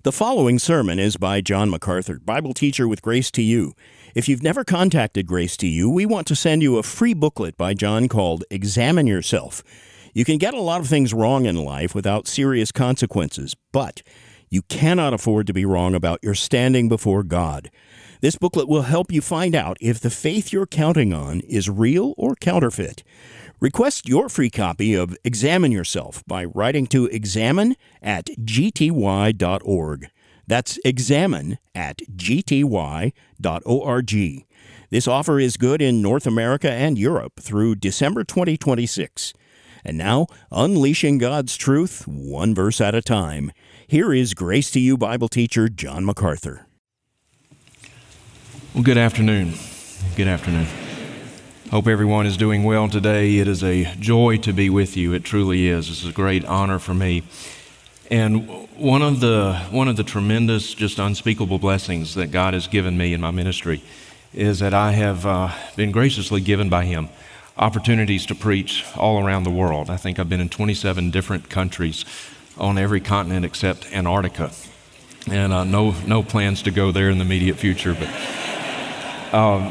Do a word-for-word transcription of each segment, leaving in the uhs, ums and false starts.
The following sermon is by John MacArthur, Bible teacher with Grace to You. If you've never contacted Grace to You, we want to send you a free booklet by John called Examine Yourself. You can get a lot of things wrong in life without serious consequences, but you cannot afford to be wrong about your standing before God. This booklet will help you find out if the faith you're counting on is real or counterfeit. Request your free copy of Examine Yourself by writing to examine at g t y dot org. That's examine at g t y dot org. This offer is good in North America and Europe through December twenty twenty-six. And now, unleashing God's truth, one verse at a time. Here is Grace to You Bible teacher John MacArthur. Well, good afternoon. Good afternoon. Hope everyone is doing well today. It is a joy to be with you. It truly is. It's a great honor for me. And one of the one of the tremendous, just unspeakable blessings that God has given me in my ministry is that I have uh, been graciously given by Him opportunities to preach all around the world. I think I've been in twenty-seven different countries on every continent except Antarctica, and uh, no no plans to go there in the immediate future. But um,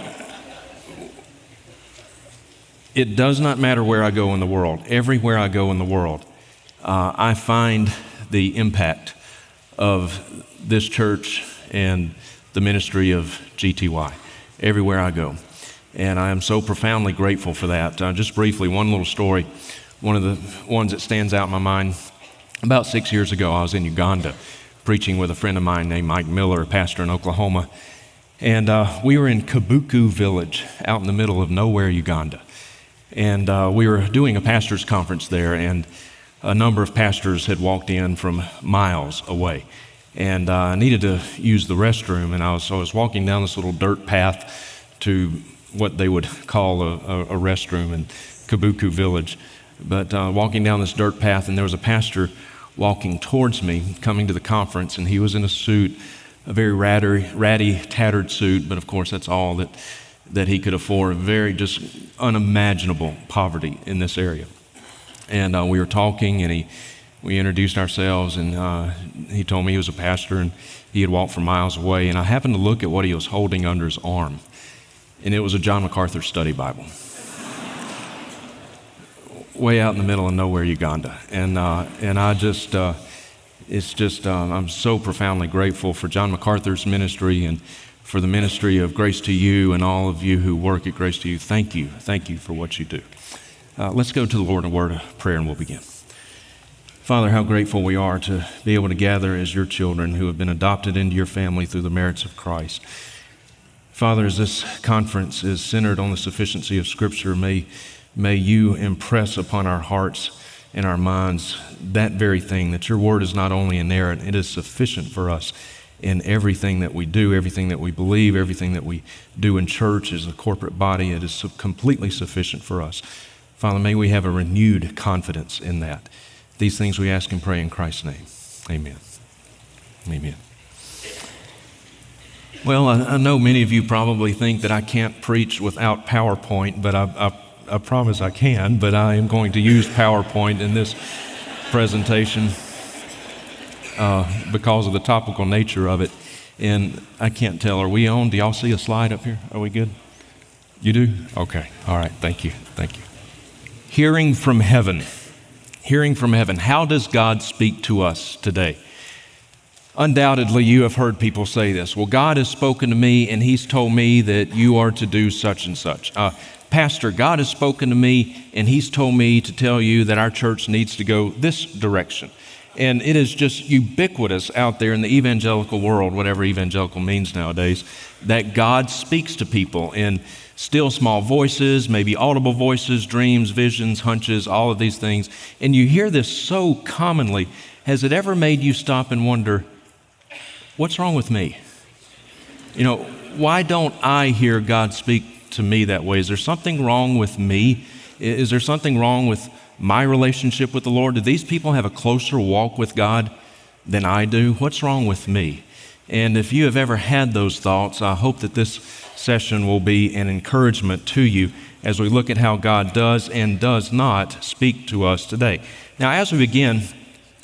it does not matter where I go in the world. Everywhere I go in the world, uh, I find the impact of this church and the ministry of G T Y everywhere I go. And I am so profoundly grateful for that. Uh, just briefly, one little story, one of the ones that stands out in my mind. About six years ago, I was in Uganda preaching with a friend of mine named Mike Miller, a pastor in Oklahoma. And uh, we were in Kabuku Village out in the middle of nowhere, Uganda. And uh, we were doing a pastor's conference there, and a number of pastors had walked in from miles away. And uh, I needed to use the restroom, and I was, so I was walking down this little dirt path to what they would call a, a, a restroom in Kabuku Village. But uh, walking down this dirt path, and there was a pastor walking towards me, coming to the conference, and he was in a suit, a very ratty, ratty tattered suit, but of course that's all that that he could afford. Very just unimaginable poverty in this area. And uh, we were talking, and he, we introduced ourselves, and uh, he told me he was a pastor, and he had walked from miles away. And I happened to look at what he was holding under his arm, and it was a John MacArthur Study Bible, way out in the middle of nowhere, Uganda. And uh, and I just, uh, it's just, uh, I'm so profoundly grateful for John MacArthur's ministry and for the ministry of Grace to You and all of you who work at Grace to You. Thank you. Thank you for what you do. Uh, let's go to the Lord in a word of prayer and we'll begin. Father, how grateful we are to be able to gather as your children who have been adopted into your family through the merits of Christ. Father, as this conference is centered on the sufficiency of Scripture, may, may you impress upon our hearts and our minds that very thing, that your word is not only inerrant, it is sufficient for us in everything that we do, everything that we believe, everything that we do in church as a corporate body. It is completely sufficient for us. Father, may we have a renewed confidence in that. These things we ask and pray in Christ's name. Amen. Amen. Well, I, I know many of you probably think that I can't preach without PowerPoint, but I, I, I promise I can, but I am going to use PowerPoint in this presentation uh, because of the topical nature of it. And I can't tell, are we on? Do y'all see a slide up here? Are we good? You do? Okay. All right. Thank you. Thank you. Hearing from heaven. Hearing from heaven. How does God speak to us today? Undoubtedly, you have heard people say this. Well, God has spoken to me, and He's told me that you are to do such and such. Uh, Pastor, God has spoken to me, and He's told me to tell you that our church needs to go this direction. And it is just ubiquitous out there in the evangelical world, whatever evangelical means nowadays, that God speaks to people in still small voices, maybe audible voices, dreams, visions, hunches, all of these things. And you hear this so commonly. Has it ever made you stop and wonder, what's wrong with me? You know, why don't I hear God speak to me that way? Is there something wrong with me? Is there something wrong with my relationship with the Lord? Do these people have a closer walk with God than I do? What's wrong with me? And if you have ever had those thoughts, I hope that this session will be an encouragement to you as we look at how God does and does not speak to us today. Now, as we begin,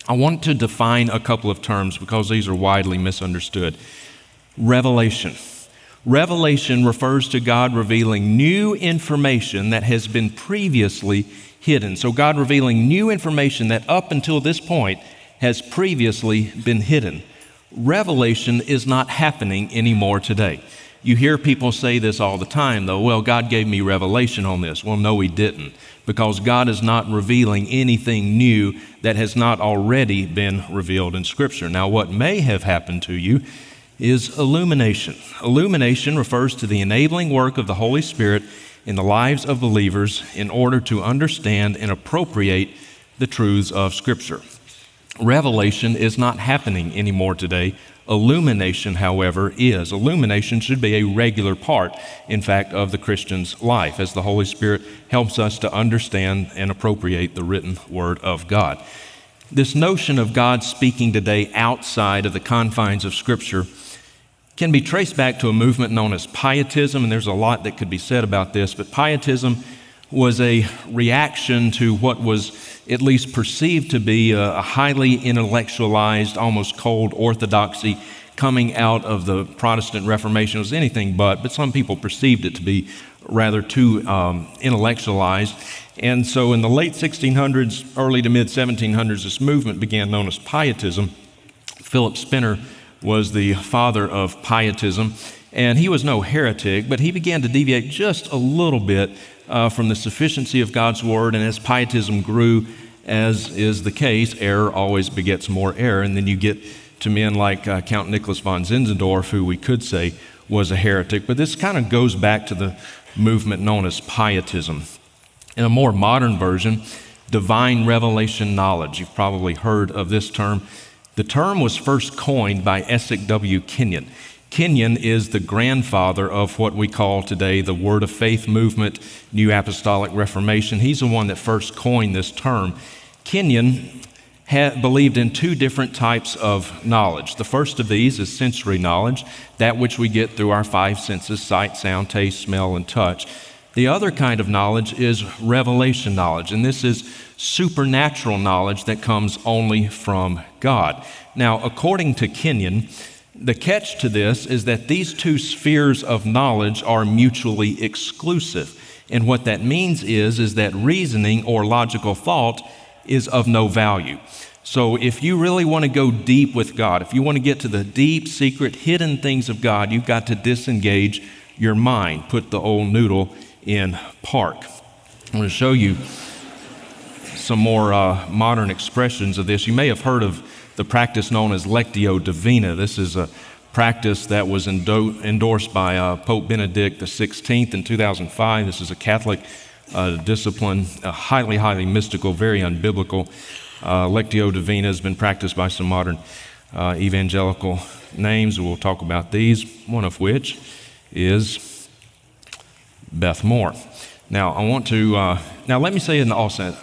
I want to define a couple of terms because these are widely misunderstood. Revelation. Revelation refers to God revealing new information that has been previously hidden. So God revealing new information that up until this point has previously been hidden. Revelation is not happening anymore today. You hear people say this all the time, though. Well, God gave me revelation on this. Well, no, He didn't, because God is not revealing anything new that has not already been revealed in Scripture. Now, what may have happened to you is illumination. Illumination refers to the enabling work of the Holy Spirit in the lives of believers in order to understand and appropriate the truths of Scripture. Revelation is not happening anymore today. Illumination, however, is. Illumination should be a regular part, in fact, of the Christian's life as the Holy Spirit helps us to understand and appropriate the written Word of God. This notion of God speaking today outside of the confines of Scripture can be traced back to a movement known as Pietism, and there's a lot that could be said about this, but Pietism was a reaction to what was at least perceived to be a, a highly intellectualized, almost cold orthodoxy coming out of the Protestant Reformation. It was anything but, but some people perceived it to be rather too um, intellectualized. And so in the late sixteen hundreds, early to mid seventeen hundreds, this movement began known as Pietism. Philip Spinner was the father of Pietism, and he was no heretic, but he began to deviate just a little bit Uh, from the sufficiency of God's Word, and as Pietism grew, as is the case, error always begets more error, and then you get to men like uh, Count Nicholas von Zinzendorf, who we could say was a heretic, but this kind of goes back to the movement known as Pietism. In a more modern version, divine revelation knowledge. You've probably heard of this term. The term was first coined by Essex W. Kenyon. Kenyon is the grandfather of what we call today the Word of Faith movement, New Apostolic Reformation. He's the one that first coined this term. Kenyon had believed in two different types of knowledge. The first of these is sensory knowledge, that which we get through our five senses, sight, sound, taste, smell, and touch. The other kind of knowledge is revelation knowledge, and this is supernatural knowledge that comes only from God. Now, according to Kenyon, the catch to this is that these two spheres of knowledge are mutually exclusive. And what that means is, is that reasoning or logical thought is of no value. So if you really want to go deep with God, if you want to get to the deep, secret, hidden things of God, you've got to disengage your mind, put the old noodle in park. I'm going to show you some more uh, modern expressions of this. You may have heard of the practice known as Lectio Divina. This is a practice that was endo- endorsed by uh, Pope Benedict the sixteenth in two thousand five. This is a Catholic uh, discipline, uh, highly, highly mystical, very unbiblical. Uh, Lectio Divina has been practiced by some modern uh, evangelical names. We'll talk about these, one of which is Beth Moore. Now, I want to, uh, now let me say in the offset,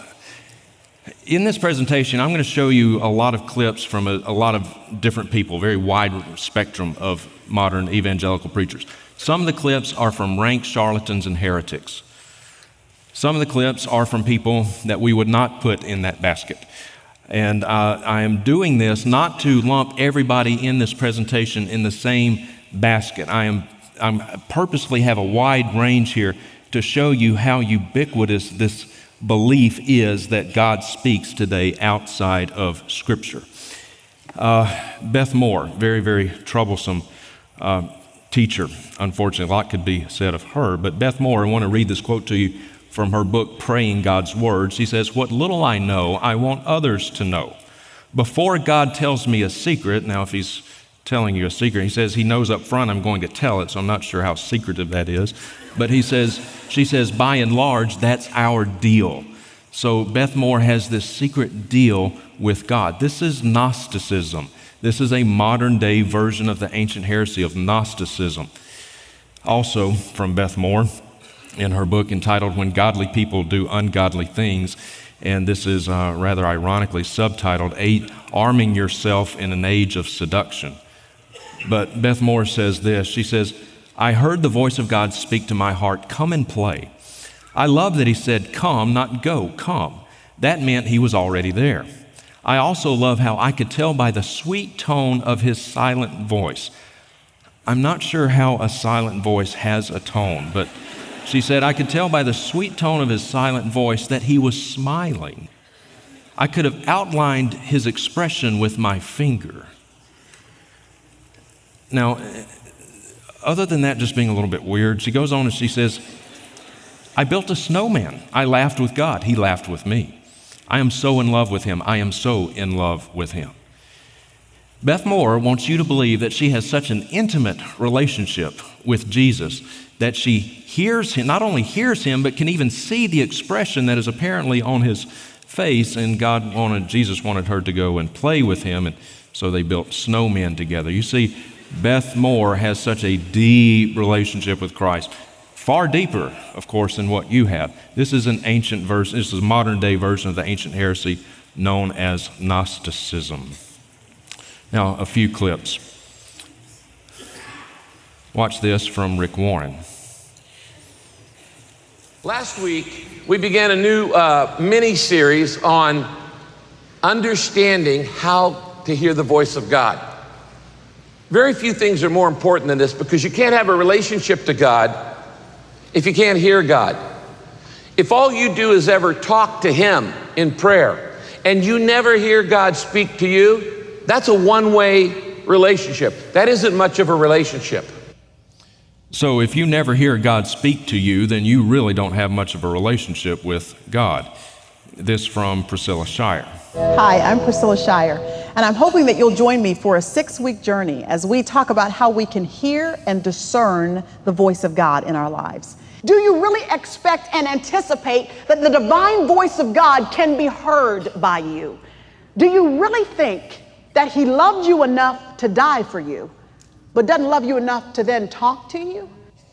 in this presentation, I'm going to show you a lot of clips from a, a lot of different people, very wide spectrum of modern evangelical preachers. Some of the clips are from rank charlatans and heretics. Some of the clips are from people that we would not put in that basket. And uh, I am doing this not to lump everybody in this presentation in the same basket. I am I'm purposely have a wide range here to show you how ubiquitous this belief is that God speaks today outside of Scripture. Uh, Beth Moore, very, very troublesome uh, teacher. Unfortunately, a lot could be said of her. But Beth Moore, I want to read this quote to you from her book, Praying God's Word. She says, "What little I know, I want others to know. Before God tells me a secret," now if he's telling you a secret, he says he knows up front I'm going to tell it, so I'm not sure how secretive that is. But he says, she says, by and large, that's our deal. So Beth Moore has this secret deal with God. This is Gnosticism. This is a modern day version of the ancient heresy of Gnosticism. Also from Beth Moore, in her book entitled When Godly People Do Ungodly Things, and this is uh, rather ironically subtitled, Eight, Arming Yourself in an Age of Seduction. But Beth Moore says this, she says, "I heard the voice of God speak to my heart, come and play. I love that he said, come, not go, come. That meant he was already there. I also love how I could tell by the sweet tone of his silent voice. I'm not sure how a silent voice has a tone, but she said, I could tell by the sweet tone of his silent voice that he was smiling. I could have outlined his expression with my finger. Now, other than that just being a little bit weird, she goes on and she says, I built a snowman. I laughed with God. He laughed with me. I am so in love with him. I am so in love with him. Beth Moore wants you to believe that she has such an intimate relationship with Jesus that she hears him, not only hears him, but can even see the expression that is apparently on his face. And God wanted, Jesus wanted her to go and play with him, and so they built snowmen together. You see, Beth Moore has such a deep relationship with Christ, far deeper, of course, than what you have. This is an ancient version, this is a modern day version of the ancient heresy known as Gnosticism. Now, a few clips. Watch this from Rick Warren. Last week, we began a new uh, mini-series on understanding how to hear the voice of God. Very few things are more important than this, because you can't have a relationship to God if you can't hear God. If all you do is ever talk to him in prayer and you never hear God speak to you, that's a one-way relationship. That isn't much of a relationship. So if you never hear God speak to you, then you really don't have much of a relationship with God. This from Priscilla Shirer. Hi, I'm Priscilla Shirer, and I'm hoping that you'll join me for a six-week journey as we talk about how we can hear and discern the voice of God in our lives. Do you really expect and anticipate that the divine voice of God can be heard by you? Do you really think that he loved you enough to die for you, but doesn't love you enough to then talk to you?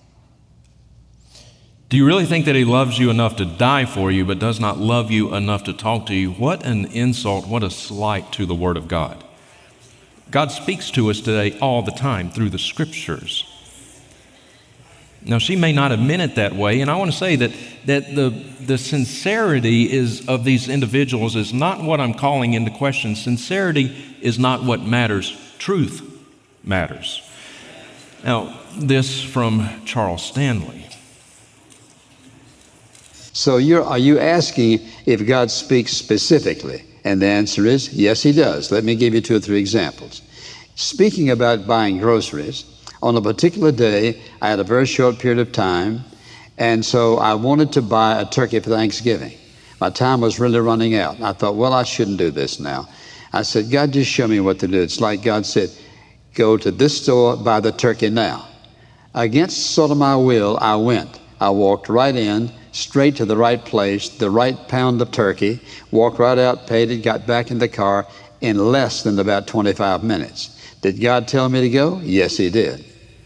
Do you really think that he loves you enough to die for you, but does not love you enough to talk to you? What an insult, what a slight to the Word of God. God speaks to us today all the time through the Scriptures. Now, she may not have meant it that way, and I want to say that, that the, the sincerity is of these individuals is not what I'm calling into question. Sincerity is not what matters. Truth matters. Now, this from Charles Stanley. So you're, are you asking if God speaks specifically? And the answer is, yes, he does. Let me give you two or three examples. Speaking about buying groceries, on a particular day, I had a very short period of time, and so I wanted to buy a turkey for Thanksgiving. My time was really running out. I thought, well, I shouldn't do this now. I said, God, just show me what to do. It's like God said, go to this store, buy the turkey now. Against sort of my will, I went. I walked right in, straight to the right place, the right pound of turkey, walked right out, paid it, got back in the car in less than about twenty-five minutes. Did God tell me to go? Yes, he did.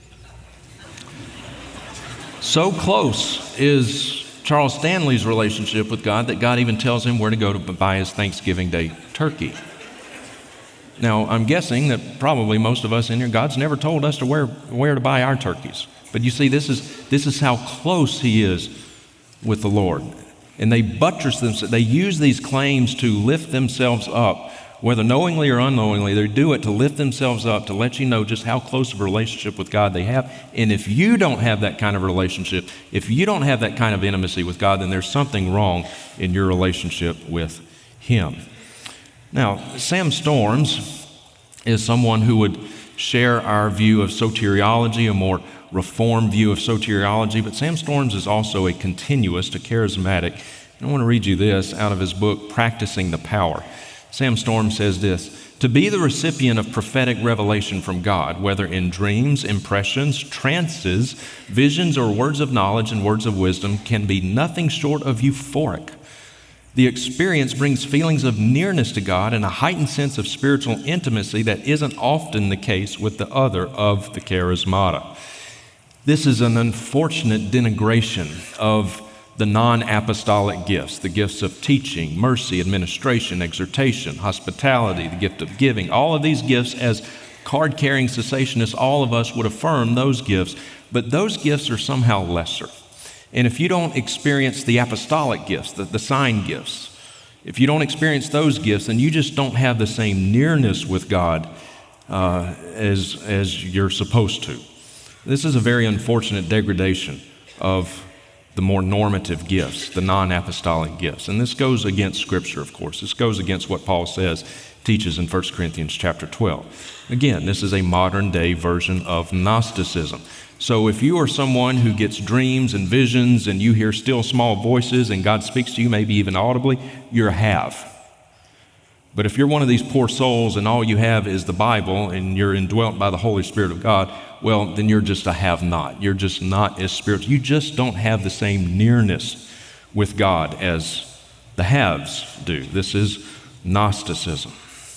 So close is Charles Stanley's relationship with God that God even tells him where to go to buy his Thanksgiving Day turkey. Now, I'm guessing that probably most of us in here, God's never told us to where, where to buy our turkeys. But you see, this is, this is how close he is with the Lord. And they buttress themselves, they use these claims to lift themselves up, whether knowingly or unknowingly. They do it to lift themselves up, to let you know just how close of a relationship with God they have. And if you don't have that kind of relationship, if you don't have that kind of intimacy with God, then there's something wrong in your relationship with him. Now, Sam Storms is someone who would share our view of soteriology, a more reformed view of soteriology, but Sam Storms is also a continuist, a charismatic. And I want to read you this out of his book, Practicing the Power. Sam Storms says this: to be the recipient of prophetic revelation from God, whether in dreams, impressions, trances, visions, or words of knowledge and words of wisdom, can be nothing short of euphoric. The experience brings feelings of nearness to God and a heightened sense of spiritual intimacy that isn't often the case with the other of the charismata. This is an unfortunate denigration of the non-apostolic gifts, the gifts of teaching, mercy, administration, exhortation, hospitality, the gift of giving. All of these gifts, as card-carrying cessationists, all of us would affirm those gifts, but those gifts are somehow lesser. And if you don't experience the apostolic gifts, the, the sign gifts, if you don't experience those gifts, then you just don't have the same nearness with God uh, as, as you're supposed to. This is a very unfortunate degradation of the more normative gifts, the non-apostolic gifts. And this goes against Scripture, of course. This goes against what Paul says, teaches in First Corinthians chapter twelve. Again, this is a modern-day version of Gnosticism. So if you are someone who gets dreams and visions and you hear still small voices and God speaks to you, maybe even audibly, you're a have. But if you're one of these poor souls and all you have is the Bible and you're indwelt by the Holy Spirit of God, well, then you're just a have-not. You're just not as spiritual. You just don't have the same nearness with God as the haves do. This is Gnosticism.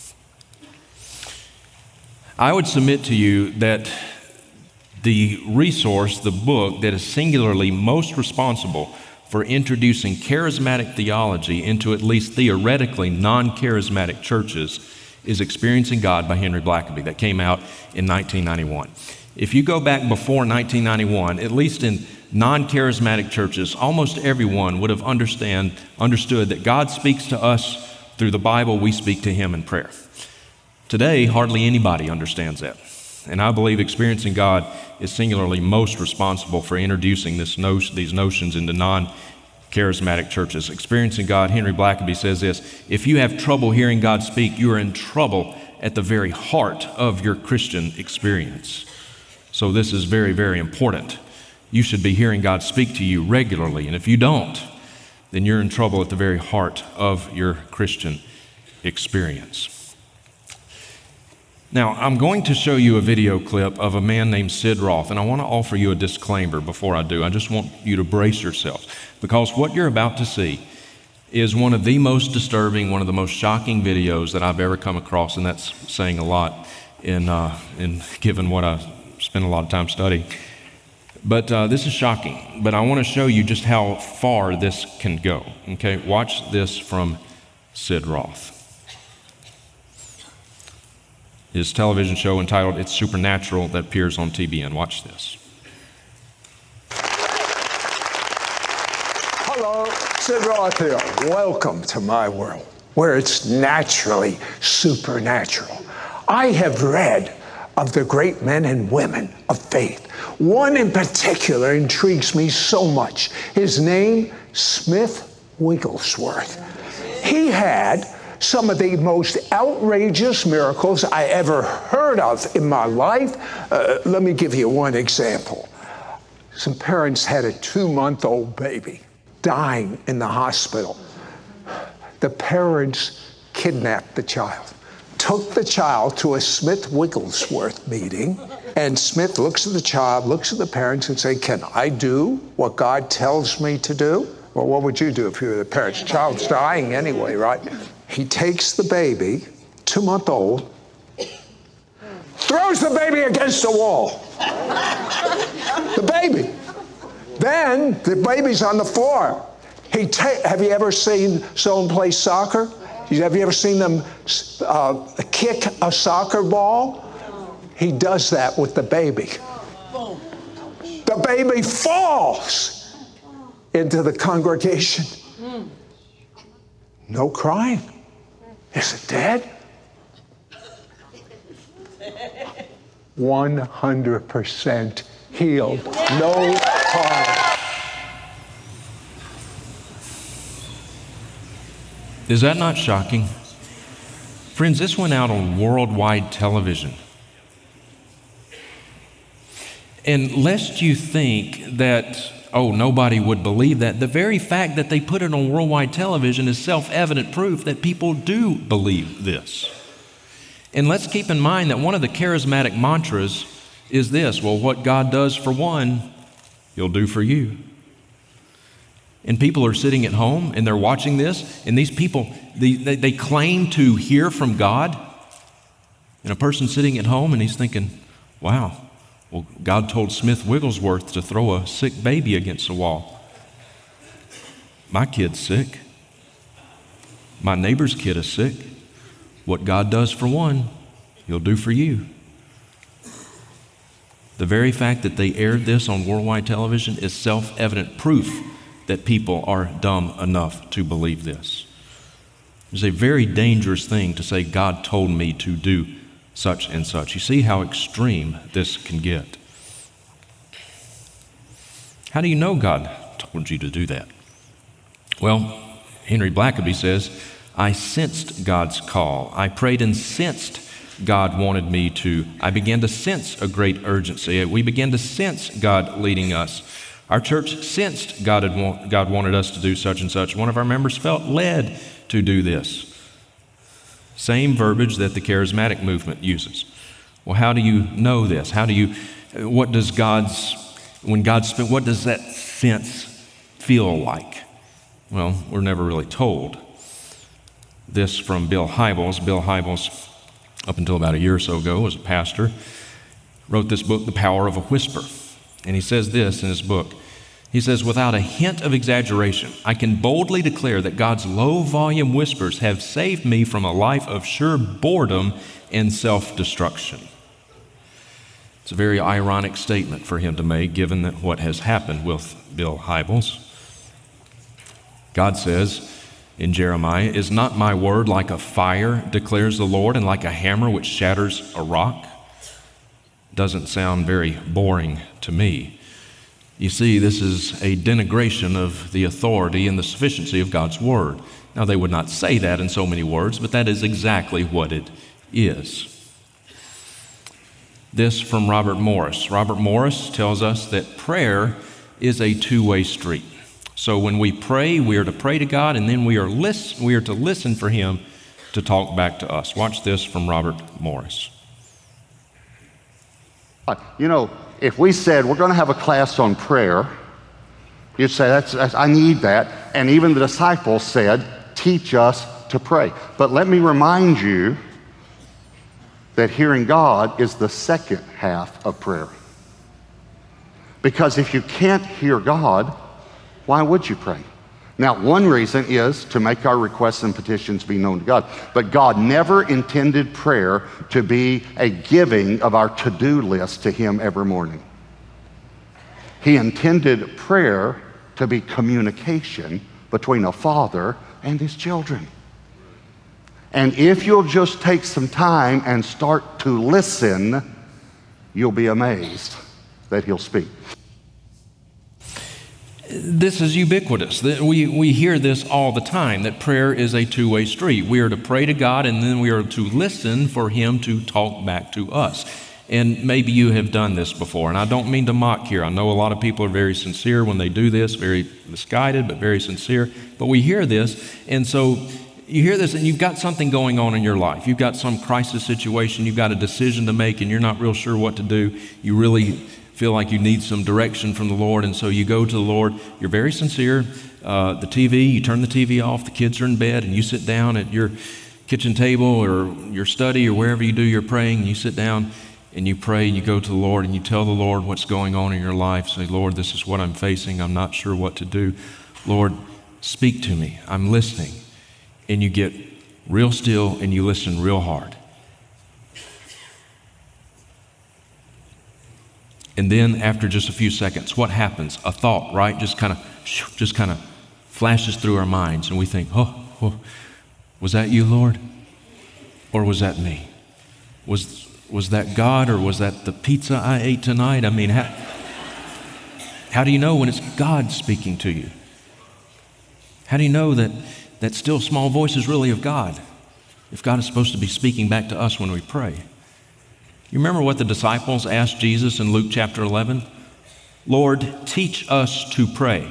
I would submit to you that the resource, the book that is singularly most responsible for introducing charismatic theology into at least theoretically non-charismatic churches is Experiencing God by Henry Blackaby. That came out in nineteen ninety-one. If you go back before nineteen ninety-one, at least in non-charismatic churches, almost everyone would have understand, understood that God speaks to us through the Bible, we speak to Him in prayer. Today, hardly anybody understands that. And I believe Experiencing God is singularly most responsible for introducing this notion, these notions into non-charismatic churches. Experiencing God, Henry Blackaby says this: if you have trouble hearing God speak, you are in trouble at the very heart of your Christian experience. So this is very, very important. You should be hearing God speak to you regularly. And if you don't, then you're in trouble at the very heart of your Christian experience. Now, I'm going to show you a video clip of a man named Sid Roth, and I want to offer you a disclaimer before I do. I just want you to brace yourselves, because what you're about to see is one of the most disturbing, one of the most shocking videos that I've ever come across, and that's saying a lot in, uh, in given what I spent a lot of time studying. But uh, this is shocking, but I want to show you just how far this can go. Okay, watch this from Sid Roth. His television show entitled It's Supernatural that appears on T B N. Watch this. Hello, Sid Roth here. Welcome to my world, where it's naturally supernatural. I have read of the great men and women of faith. One in particular intrigues me so much. His name, Smith Wigglesworth. He had some of the most outrageous miracles I ever heard of in my life. Uh, let me give you one example. Some parents had a two-month-old baby dying in the hospital. The parents kidnapped the child, took the child to a Smith Wigglesworth meeting, and Smith looks at the child, looks at the parents, and say, "Can I do what God tells me to do?" Well, what would you do if you were the parents? The child's dying anyway, right? He takes the baby, two-month-old, throws the baby against the wall. The baby. Then the baby's on the floor. He ta- Have you ever seen someone play soccer? Have you ever seen them uh, kick a soccer ball? He does that with the baby. The baby falls into the congregation. No crying. Is it dead? one hundred percent healed. No crying. Is that not shocking? Friends, this went out on worldwide television. And lest you think that, oh, nobody would believe that, the very fact that they put it on worldwide television is self-evident proof that people do believe this. And let's keep in mind that one of the charismatic mantras is this: well, what God does for one, He'll do for you. And people are sitting at home and they're watching this, and these people, they, they, they claim to hear from God. And a person sitting at home and he's thinking, wow, well, God told Smith Wigglesworth to throw a sick baby against the wall. My kid's sick. My neighbor's kid is sick. What God does for one, He'll do for you. The very fact that they aired this on worldwide television is self-evident proof that people are dumb enough to believe this. It's a very dangerous thing to say, God told me to do such and such. You see how extreme this can get. How do you know God told you to do that? Well, Henry Blackaby says, I sensed God's call. I prayed and sensed God wanted me to. I began to sense a great urgency. We began to sense God leading us. Our church sensed God had want, God wanted us to do such and such. One of our members felt led to do this. Same verbiage that the charismatic movement uses. Well, how do you know this? How do you, what does God's, when God speaks, what does that sense feel like? Well, we're never really told. This from Bill Hybels. Bill Hybels, up until about a year or so ago, was a pastor, wrote this book, The Power of a Whisper. And he says this in his book. He says, without a hint of exaggeration, I can boldly declare that God's low-volume whispers have saved me from a life of sure boredom and self-destruction. It's a very ironic statement for him to make, given that what has happened with Bill Hybels. God says in Jeremiah, is not my word like a fire, declares the Lord, and like a hammer which shatters a rock? Doesn't sound very boring to me. You see, this is a denigration of the authority and the sufficiency of God's word. Now, they would not say that in so many words, but that is exactly what it is. This from Robert Morris. Robert Morris tells us that prayer is a two-way street. So when we pray, we are to pray to God, and then we are listen, we are to listen for Him to talk back to us. Watch this from Robert Morris. You know, if we said we're going to have a class on prayer, you'd say, that's, that's, I need that. And even the disciples said, teach us to pray. But let me remind you that hearing God is the second half of prayer. Because if you can't hear God, why would you pray? Now, one reason is to make our requests and petitions be known to God. But God never intended prayer to be a giving of our to-do list to Him every morning. He intended prayer to be communication between a father and his children. And if you'll just take some time and start to listen, you'll be amazed that He'll speak. This is ubiquitous. We, we hear this all the time, that prayer is a two-way street. We are to pray to God, and then we are to listen for Him to talk back to us. And maybe you have done this before, and I don't mean to mock here. I know a lot of people are very sincere when they do this, very misguided, but very sincere. But we hear this, and so you hear this, and you've got something going on in your life. You've got some crisis situation. You've got a decision to make, and you're not real sure what to do. You really feel like you need some direction from the Lord, and so you go to the Lord. You're very sincere. Uh, the T V, you turn the T V off, the kids are in bed, and you sit down at your kitchen table or your study or wherever you do your praying, and you sit down and you pray, and you go to the Lord, and you tell the Lord what's going on in your life. Say, Lord, this is what I'm facing. I'm not sure what to do. Lord, speak to me. I'm listening. And you get real still, and you listen real hard. And then after just a few seconds, what happens? A thought, right? Just kind of, just kind of flashes through our minds, and we think, oh, oh, was that you, Lord? Or was that me? Was was that God, or was that the pizza I ate tonight? I mean, how, how do you know when it's God speaking to you? How do you know that that still small voice is really of God, if God is supposed to be speaking back to us when we pray? You remember what the disciples asked Jesus in Luke chapter eleven? Lord, teach us to pray.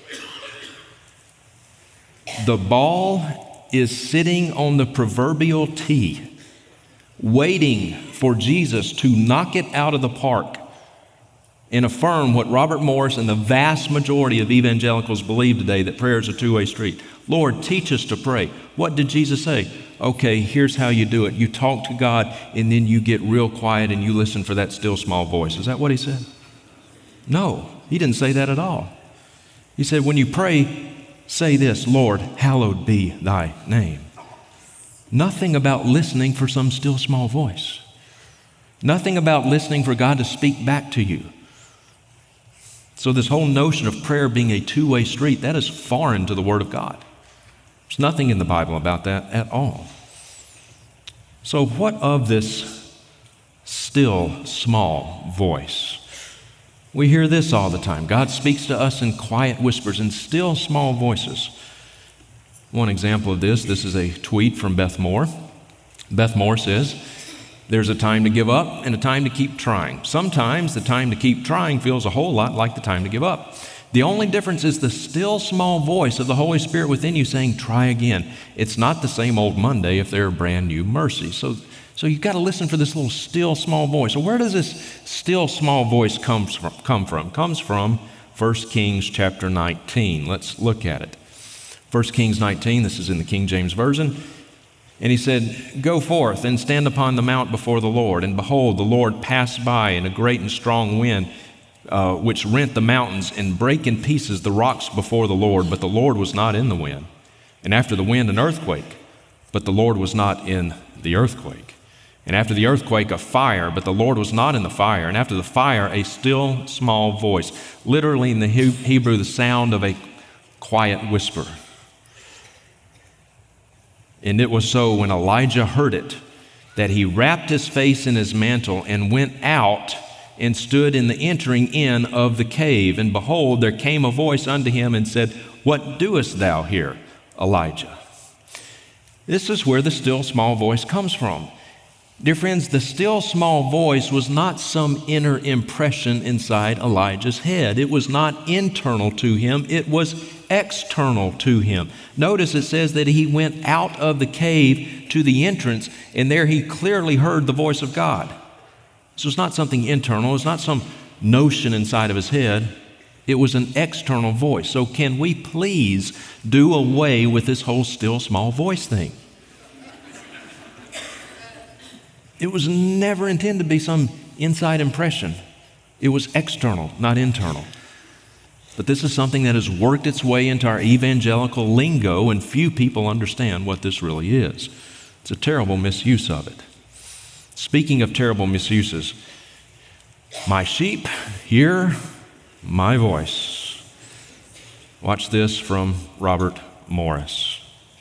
The ball is sitting on the proverbial tee, waiting for Jesus to knock it out of the park and affirm what Robert Morris and the vast majority of evangelicals believe today, that prayer is a two-way street. Lord, teach us to pray. What did Jesus say? Okay, here's how you do it. You talk to God, and then you get real quiet and you listen for that still small voice. Is that what He said? No, He didn't say that at all. He said, when you pray, say this, Lord, hallowed be thy name. Nothing about listening for some still small voice. Nothing about listening for God to speak back to you. So this whole notion of prayer being a two-way street, that is foreign to the Word of God. There's nothing in the Bible about that at all. So what of this still small voice? We hear this all the time. God speaks to us in quiet whispers and still small voices. One example of this, this is a tweet from Beth Moore. Beth Moore says, "There's a time to give up and a time to keep trying. Sometimes the time to keep trying feels a whole lot like the time to give up. The only difference is the still small voice of the Holy Spirit within you saying, try again. It's not the same old Monday if there are brand new mercies." So, so you've got to listen for this little still small voice. So where does this still small voice come from? Come from? It comes from First Kings chapter nineteen. Let's look at it. First Kings nineteen, this is in the King James Version. And he said, "Go forth and stand upon the mount before the Lord. And behold, the Lord passed by in a great and strong wind, uh, which rent the mountains and brake in pieces the rocks before the Lord. But the Lord was not in the wind. And after the wind, an earthquake. But the Lord was not in the earthquake. And after the earthquake, a fire. But the Lord was not in the fire. And after the fire, a still small voice." Literally in the Hebrew, the sound of a quiet whisper. "And it was so when Elijah heard it, that he wrapped his face in his mantle and went out and stood in the entering in of the cave. And behold, there came a voice unto him and said, What doest thou here, Elijah?" This is where the still small voice comes from. Dear friends, the still small voice was not some inner impression inside Elijah's head. It was not internal to him. It was external to him. Notice it says that he went out of the cave to the entrance, and there he clearly heard the voice of God. So it's not something internal. It's not some notion inside of his head. It was an external voice. So can we please do away with this whole still small voice thing? It was never intended to be some inside impression. It was external, not internal. But this is something that has worked its way into our evangelical lingo, and few people understand what this really is. It's a terrible misuse of it. Speaking of terrible misuses, "My sheep hear my voice." Watch this from Robert Morris.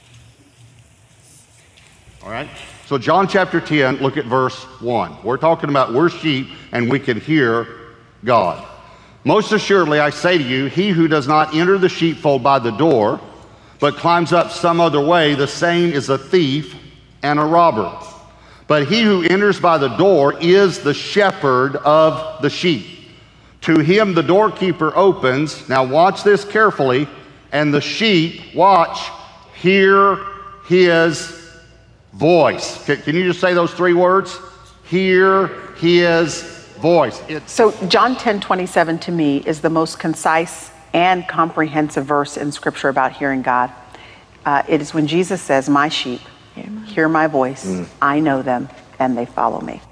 All right. So John chapter ten, look at verse one. We're talking about we're sheep and we can hear God. "Most assuredly I say to you, he who does not enter the sheepfold by the door, but climbs up some other way, the same is a thief and a robber. But he who enters by the door is the shepherd of the sheep. To him the doorkeeper opens," now watch this carefully, "and the sheep," watch, "hear his voice." Can you just say those three words? Hear his voice. It's So John ten twenty-seven to me is the most concise and comprehensive verse in Scripture about hearing God. Uh, it is when Jesus says, "My sheep hear my voice, mm. I know them, and they follow me."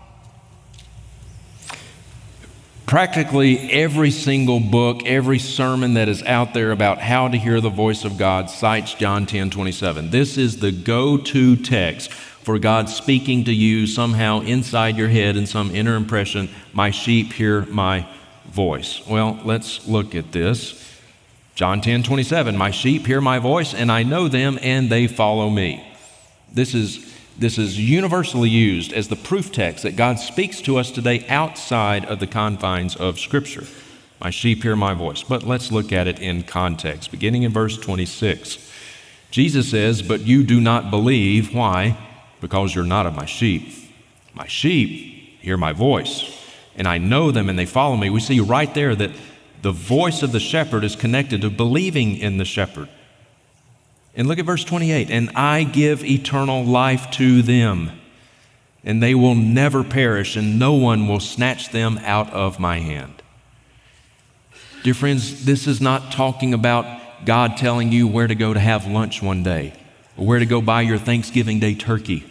Practically every single book, every sermon that is out there about how to hear the voice of God cites John ten twenty-seven. This is the go-to text for God speaking to you somehow inside your head in some inner impression. "My sheep hear my voice." Well, let's look at this. John ten twenty-seven, "My sheep hear my voice, and I know them, and they follow me." This is This is universally used as the proof text that God speaks to us today outside of the confines of Scripture. "My sheep hear my voice." But let's look at it in context, beginning in verse twenty-six. Jesus says, "But you do not believe." Why? "Because you're not of my sheep. My sheep hear my voice, and I know them, and they follow me." We see right there that the voice of the shepherd is connected to believing in the shepherd. And look at verse twenty-eight. "And I give eternal life to them, and they will never perish, and no one will snatch them out of my hand." Dear friends, this is not talking about God telling you where to go to have lunch one day, or where to go buy your Thanksgiving Day turkey.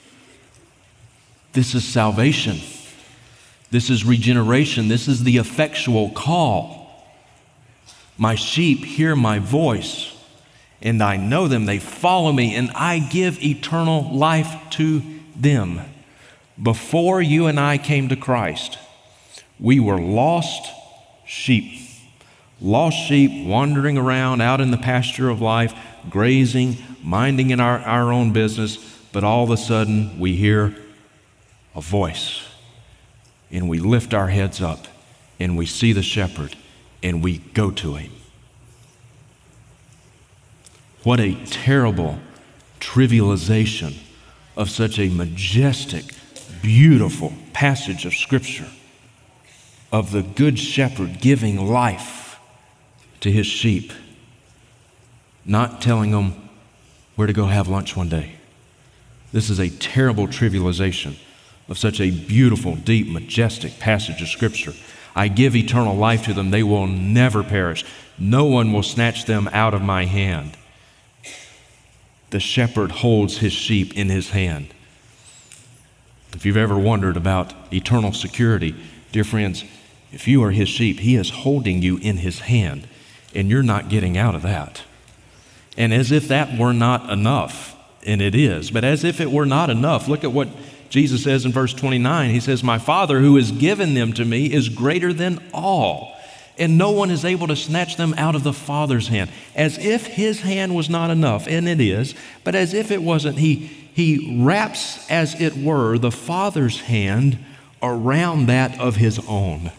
This is salvation. This is regeneration. This is the effectual call. "My sheep hear my voice, and I know them, they follow me, and I give eternal life to them." Before you and I came to Christ, we were lost sheep, lost sheep wandering around out in the pasture of life, grazing, minding in our, our own business, but all of a sudden we hear a voice, and we lift our heads up, and we see the shepherd, and we go to him. What a terrible trivialization of such a majestic, beautiful passage of Scripture, of the Good Shepherd giving life to his sheep, not telling them where to go have lunch one day. This is a terrible trivialization of such a beautiful, deep, majestic passage of Scripture. I give eternal life to them. They will never perish. No one will snatch them out of my hand. The shepherd holds his sheep in his hand. If you've ever wondered about eternal security, dear friends, if you are his sheep, he is holding you in his hand, and you're not getting out of that. And as if that were not enough, and it is, but as if it were not enough, look at what Jesus says in verse twenty-nine. He says, "My Father who has given them to me is greater than all, and no one is able to snatch them out of the Father's hand." As if his hand was not enough, and it is, but as if it wasn't, he, he wraps, as it were, the Father's hand around that of his own.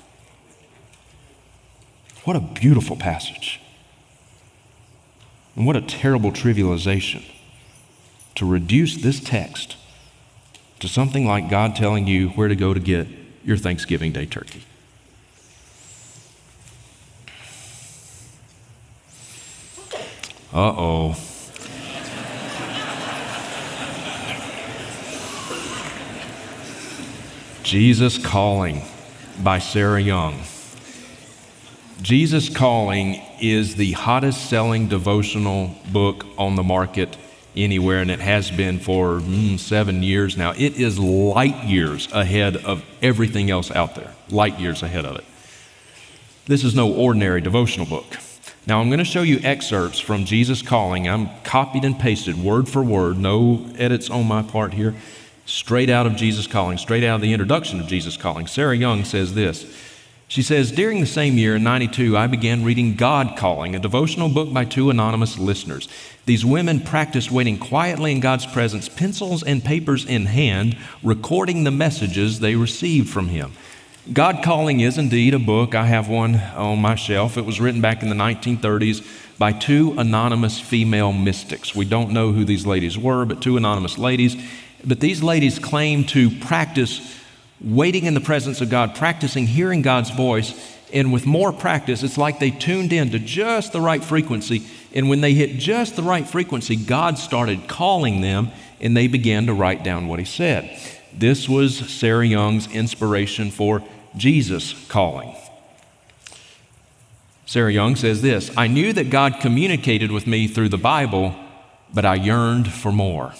What a beautiful passage. And what a terrible trivialization to reduce this text to something like God telling you where to go to get your Thanksgiving Day turkey. Uh-oh. Jesus Calling by Sarah Young. Jesus Calling is the hottest selling devotional book on the market anywhere, and it has been for mm, seven years now. It is light years ahead of everything else out there, light years ahead of it. This is no ordinary devotional book. Now, I'm going to show you excerpts from Jesus Calling. I'm copied and pasted word for word, no edits on my part here, straight out of Jesus Calling, straight out of the introduction of Jesus Calling. Sarah Young says this. She says, "During the same year, in ninety-two, I began reading God Calling, a devotional book by two anonymous listeners. These women practiced waiting quietly in God's presence, pencils and papers in hand, recording the messages they received from Him. God Calling is indeed a book. I have one on my shelf. It was written back in the nineteen thirties by two anonymous female mystics. We don't know who these ladies were, but two anonymous ladies. But these ladies claim to practice waiting in the presence of God, practicing hearing God's voice, and with more practice, it's like they tuned in to just the right frequency, and when they hit just the right frequency, God started calling them, and they began to write down what He said. This was Sarah Young's inspiration for Jesus Calling. Sarah Young says this, "I knew that God communicated with me through the Bible, but I yearned for more."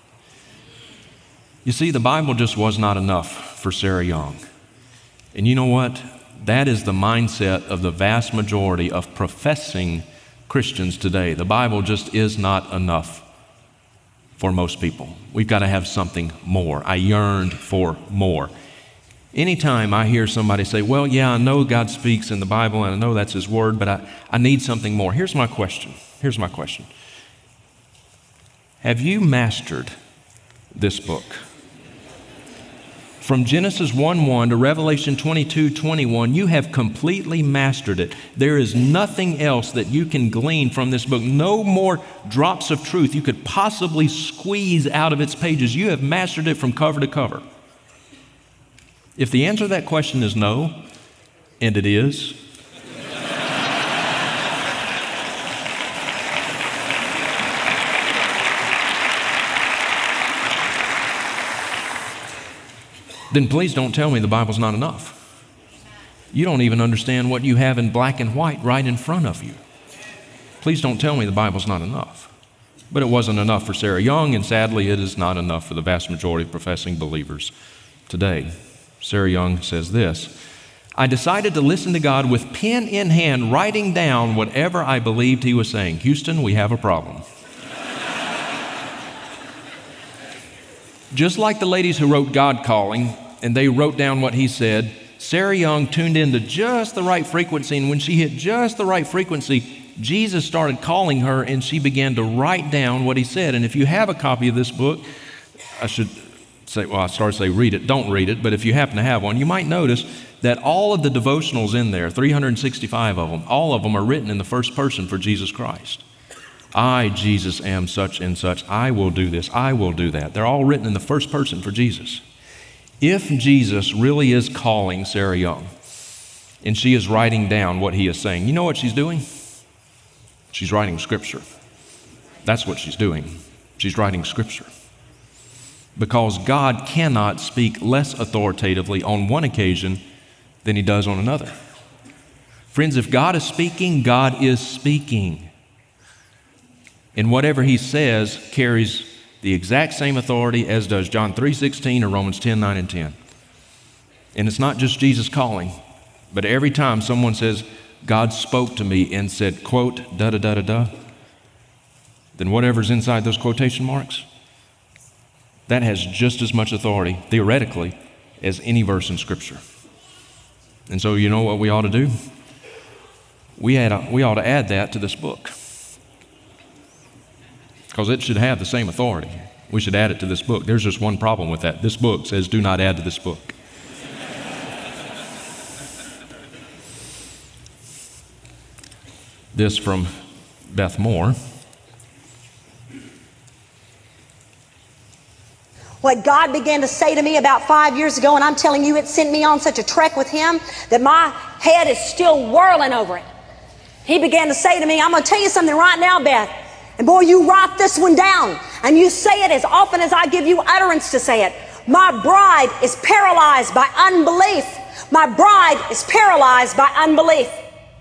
You see, the Bible just was not enough for Sarah Young. And you know what? That is the mindset of the vast majority of professing Christians today. The Bible just is not enough for most people. We've got to have something more. I yearned for more. Anytime I hear somebody say, well, yeah, I know God speaks in the Bible and I know that's His Word, but I, I need something more. Here's my question. Here's my question. Have you mastered this book? From Genesis one one to Revelation twenty-two twenty-one, you have completely mastered it. There is nothing else that you can glean from this book. No more drops of truth you could possibly squeeze out of its pages. You have mastered it from cover to cover. If the answer to that question is no, and it is, then please don't tell me the Bible's not enough. You don't even understand what you have in black and white right in front of you. Please don't tell me the Bible's not enough. But it wasn't enough for Sarah Young, and sadly it is not enough for the vast majority of professing believers today. Sarah Young says this, "I decided to listen to God with pen in hand, writing down whatever I believed He was saying. Houston, we have a problem." Just like the ladies who wrote God Calling, and they wrote down what He said, Sarah Young tuned into just the right frequency, and when she hit just the right frequency, Jesus started calling her, and she began to write down what he said. And if you have a copy of this book, I should say, well, I started to say read it. Don't read it, but if you happen to have one, you might notice that all of the devotionals in there, three hundred sixty-five of them, all of them are written in the first person for Jesus Christ. I, Jesus, am such and such. I will do this. I will do that. They're all written in the first person for Jesus. If Jesus really is calling Sarah Young, and she is writing down what he is saying, you know what she's doing? She's writing Scripture. That's what she's doing. She's writing Scripture. Because God cannot speak less authoritatively on one occasion than he does on another. Friends, if God is speaking, God is speaking. And whatever he says carries the exact same authority as does John three sixteen or Romans ten nine and ten. And it's not just Jesus calling, but every time someone says, God spoke to me and said, quote, da da da da da, then whatever's inside those quotation marks, that has just as much authority, theoretically, as any verse in Scripture. And so you know what we ought to do? We, had, we ought to add that to this book. Because it should have the same authority. We should add it to this book. There's just one problem with that. This book says, do not add to this book. This from Beth Moore. What God began to say to me about five years ago, and I'm telling you, it sent me on such a trek with him that my head is still whirling over it. He began to say to me, I'm going to tell you something right now, Beth. And boy, you write this one down, and you say it as often as I give you utterance to say it. My bride is paralyzed by unbelief. My bride is paralyzed by unbelief.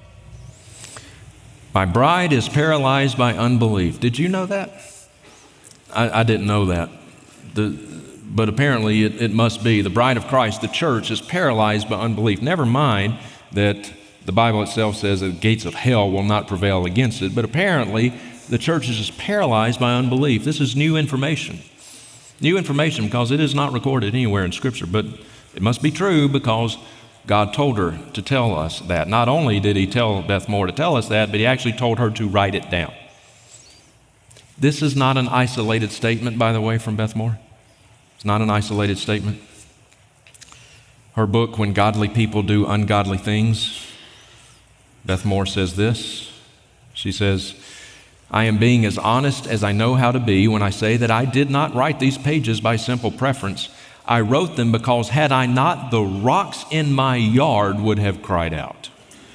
My bride is paralyzed by unbelief. Did you know that? I, I didn't know that. The, but apparently it, it must be. The bride of Christ, the church, is paralyzed by unbelief. Never mind that the Bible itself says that the gates of hell will not prevail against it, but apparently the church is just paralyzed by unbelief. This is new information. New information because it is not recorded anywhere in Scripture, but it must be true because God told her to tell us that. Not only did he tell Beth Moore to tell us that, but he actually told her to write it down. This is not an isolated statement, by the way, from Beth Moore. It's not an isolated statement. Her book, When Godly People Do Ungodly Things, Beth Moore says this. She says, I am being as honest as I know how to be when I say that I did not write these pages by simple preference. I wrote them because had I not, the rocks in my yard would have cried out.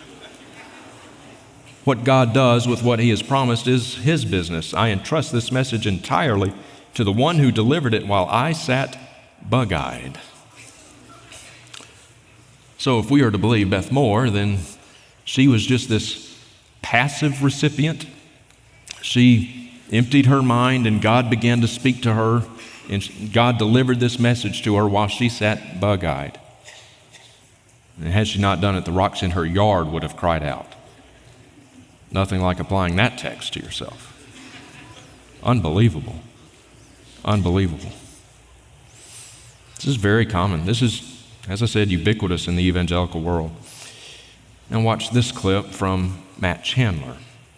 What God does with what he has promised is his business. I entrust this message entirely to the one who delivered it while I sat bug-eyed. So if we are to believe Beth Moore, then she was just this passive recipient. She emptied her mind and God began to speak to her, and God delivered this message to her while she sat bug-eyed. And had she not done it, the rocks in her yard would have cried out. Nothing like applying that text to yourself. Unbelievable. Unbelievable. This is very common. This is, as I said, ubiquitous in the evangelical world. Now watch this clip from Matt Chandler.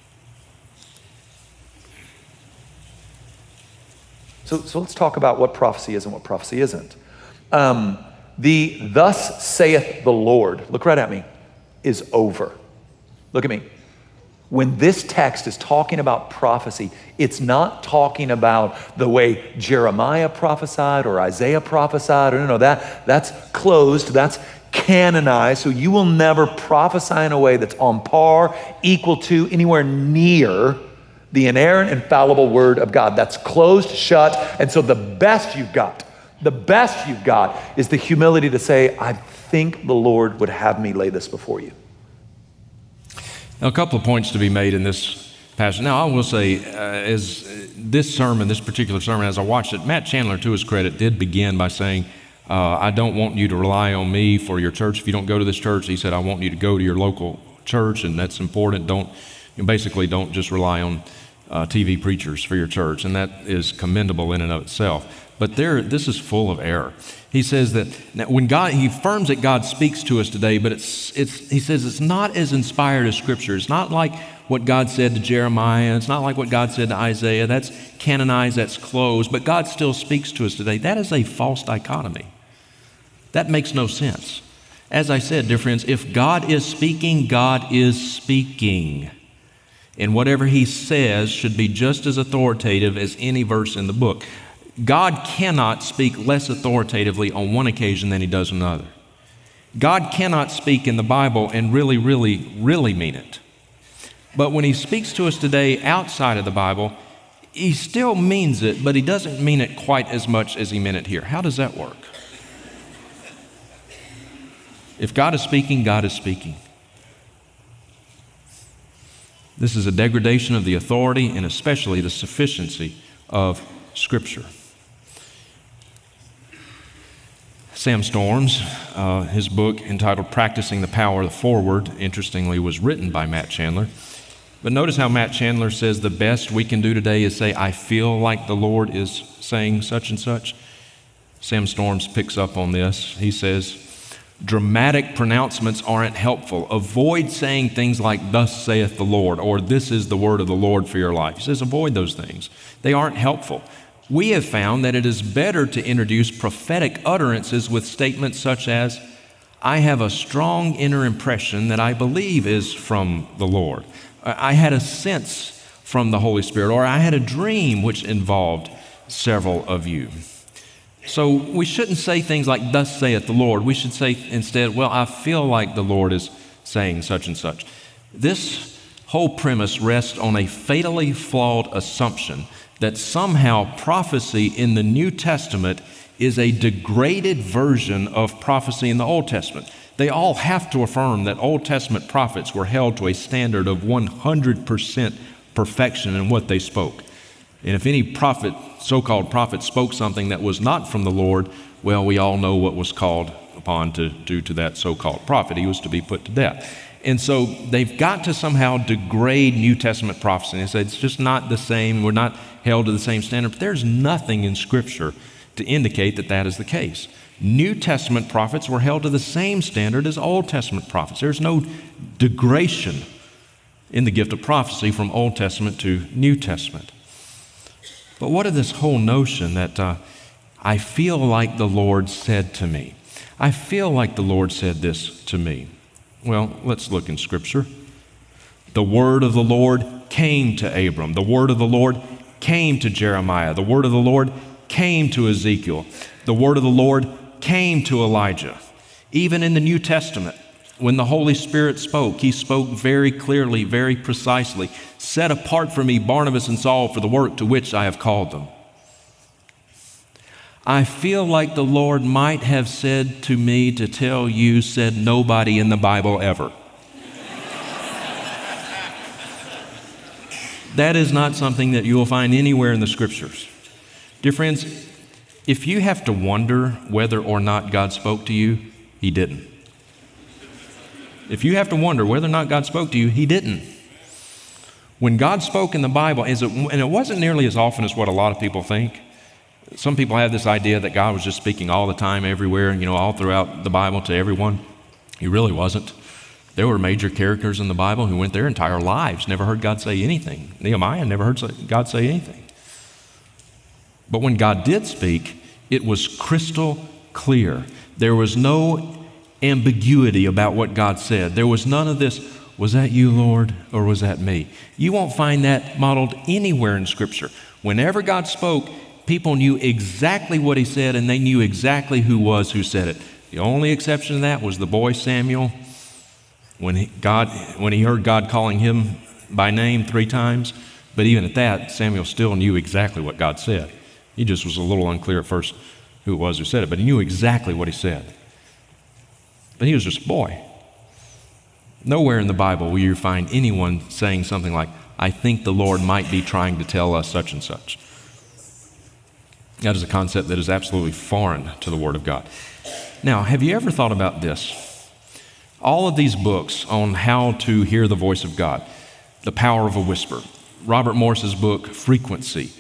So, so let's talk about what prophecy is and what prophecy isn't. Um, the thus saith the Lord, look right at me, is over. Look at me. When this text is talking about prophecy, it's not talking about the way Jeremiah prophesied or Isaiah prophesied, or no, no, that, that's closed, that's canonized, so you will never prophesy in a way that's on par, equal to, anywhere near the inerrant, infallible word of God. That's closed, shut, and so the best you've got, the best you've got is the humility to say, I think the Lord would have me lay this before you. Now, a couple of points to be made in this passage. Now, I will say, uh, as uh, this sermon, this particular sermon, as I watched it, Matt Chandler, to his credit, did begin by saying, uh, I don't want you to rely on me for your church. If you don't go to this church, he said, I want you to go to your local church, and that's important. Don't, you know, basically, don't just rely on uh, T V preachers for your church, and that is commendable in and of itself. But there, this is full of error. He says that now when God, he affirms that God speaks to us today, but it's, it's, he says it's not as inspired as Scripture. It's not like what God said to Jeremiah. It's not like what God said to Isaiah. That's canonized, that's closed, but God still speaks to us today. That is a false dichotomy. That makes no sense. As I said, dear friends, if God is speaking, God is speaking. And whatever he says should be just as authoritative as any verse in the book. God cannot speak less authoritatively on one occasion than he does on another. God cannot speak in the Bible and really, really, really mean it. But when he speaks to us today outside of the Bible, he still means it, but he doesn't mean it quite as much as he meant it here. How does that work? If God is speaking, God is speaking. This is a degradation of the authority and especially the sufficiency of Scripture. Sam Storms, uh, his book entitled Practicing the Power of the Forward, interestingly, was written by Matt Chandler. But notice how Matt Chandler says the best we can do today is say, I feel like the Lord is saying such and such. Sam Storms picks up on this. He says, dramatic pronouncements aren't helpful. Avoid saying things like, thus saith the Lord, or this is the word of the Lord for your life. He says, avoid those things. They aren't helpful. We have found that it is better to introduce prophetic utterances with statements such as, I have a strong inner impression that I believe is from the Lord. I had a sense from the Holy Spirit, or I had a dream which involved several of you. So we shouldn't say things like, thus saith the Lord. We should say instead, well, I feel like the Lord is saying such and such. This whole premise rests on a fatally flawed assumption that somehow prophecy in the New Testament is a degraded version of prophecy in the Old Testament. They all have to affirm that Old Testament prophets were held to a standard of one hundred percent perfection in what they spoke. And if any prophet, so-called prophet, spoke something that was not from the Lord, well, we all know what was called upon to do to that so-called prophet. He was to be put to death. And so they've got to somehow degrade New Testament prophecy. They say it's just not the same. We're not held to the same standard. But there's nothing in Scripture to indicate that that is the case. New Testament prophets were held to the same standard as Old Testament prophets. There's no degradation in the gift of prophecy from Old Testament to New Testament. But what of this whole notion that uh, I feel like the Lord said to me? I feel like the Lord said this to me. Well, let's look in Scripture. The word of the Lord came to Abram. The word of the Lord came to Jeremiah. The word of the Lord came to Ezekiel. The word of the Lord came to Elijah. Even in the New Testament, when the Holy Spirit spoke, he spoke very clearly, very precisely. Set apart for me Barnabas and Saul for the work to which I have called them. I feel like the Lord might have said to me to tell you, said nobody in the Bible ever. That is not something that you will find anywhere in the Scriptures. Dear friends, if you have to wonder whether or not God spoke to you, he didn't. If you have to wonder whether or not God spoke to you, he didn't. When God spoke in the Bible, and it wasn't nearly as often as what a lot of people think. Some people have this idea that God was just speaking all the time, everywhere, you know, all throughout the Bible to everyone. He really wasn't. There were major characters in the Bible who went their entire lives, never heard God say anything. Nehemiah never heard God say anything. But when God did speak, it was crystal clear. There was no ambiguity about what God said. There was none of this, was that you, Lord, or was that me? You won't find that modeled anywhere in Scripture. Whenever God spoke, people knew exactly what he said, and they knew exactly who was who said it. The only exception to that was the boy Samuel. When he, God, when he heard God calling him by name three times, but even at that, Samuel still knew exactly what God said. He just was a little unclear at first who it was who said it, but he knew exactly what he said. But he was just a boy. Nowhere in the Bible will you find anyone saying something like, I think the Lord might be trying to tell us such and such. That is a concept that is absolutely foreign to the Word of God. Now, have you ever thought about this? All of these books on how to hear the voice of God, The Power of a Whisper, Robert Morris's book, Frequency,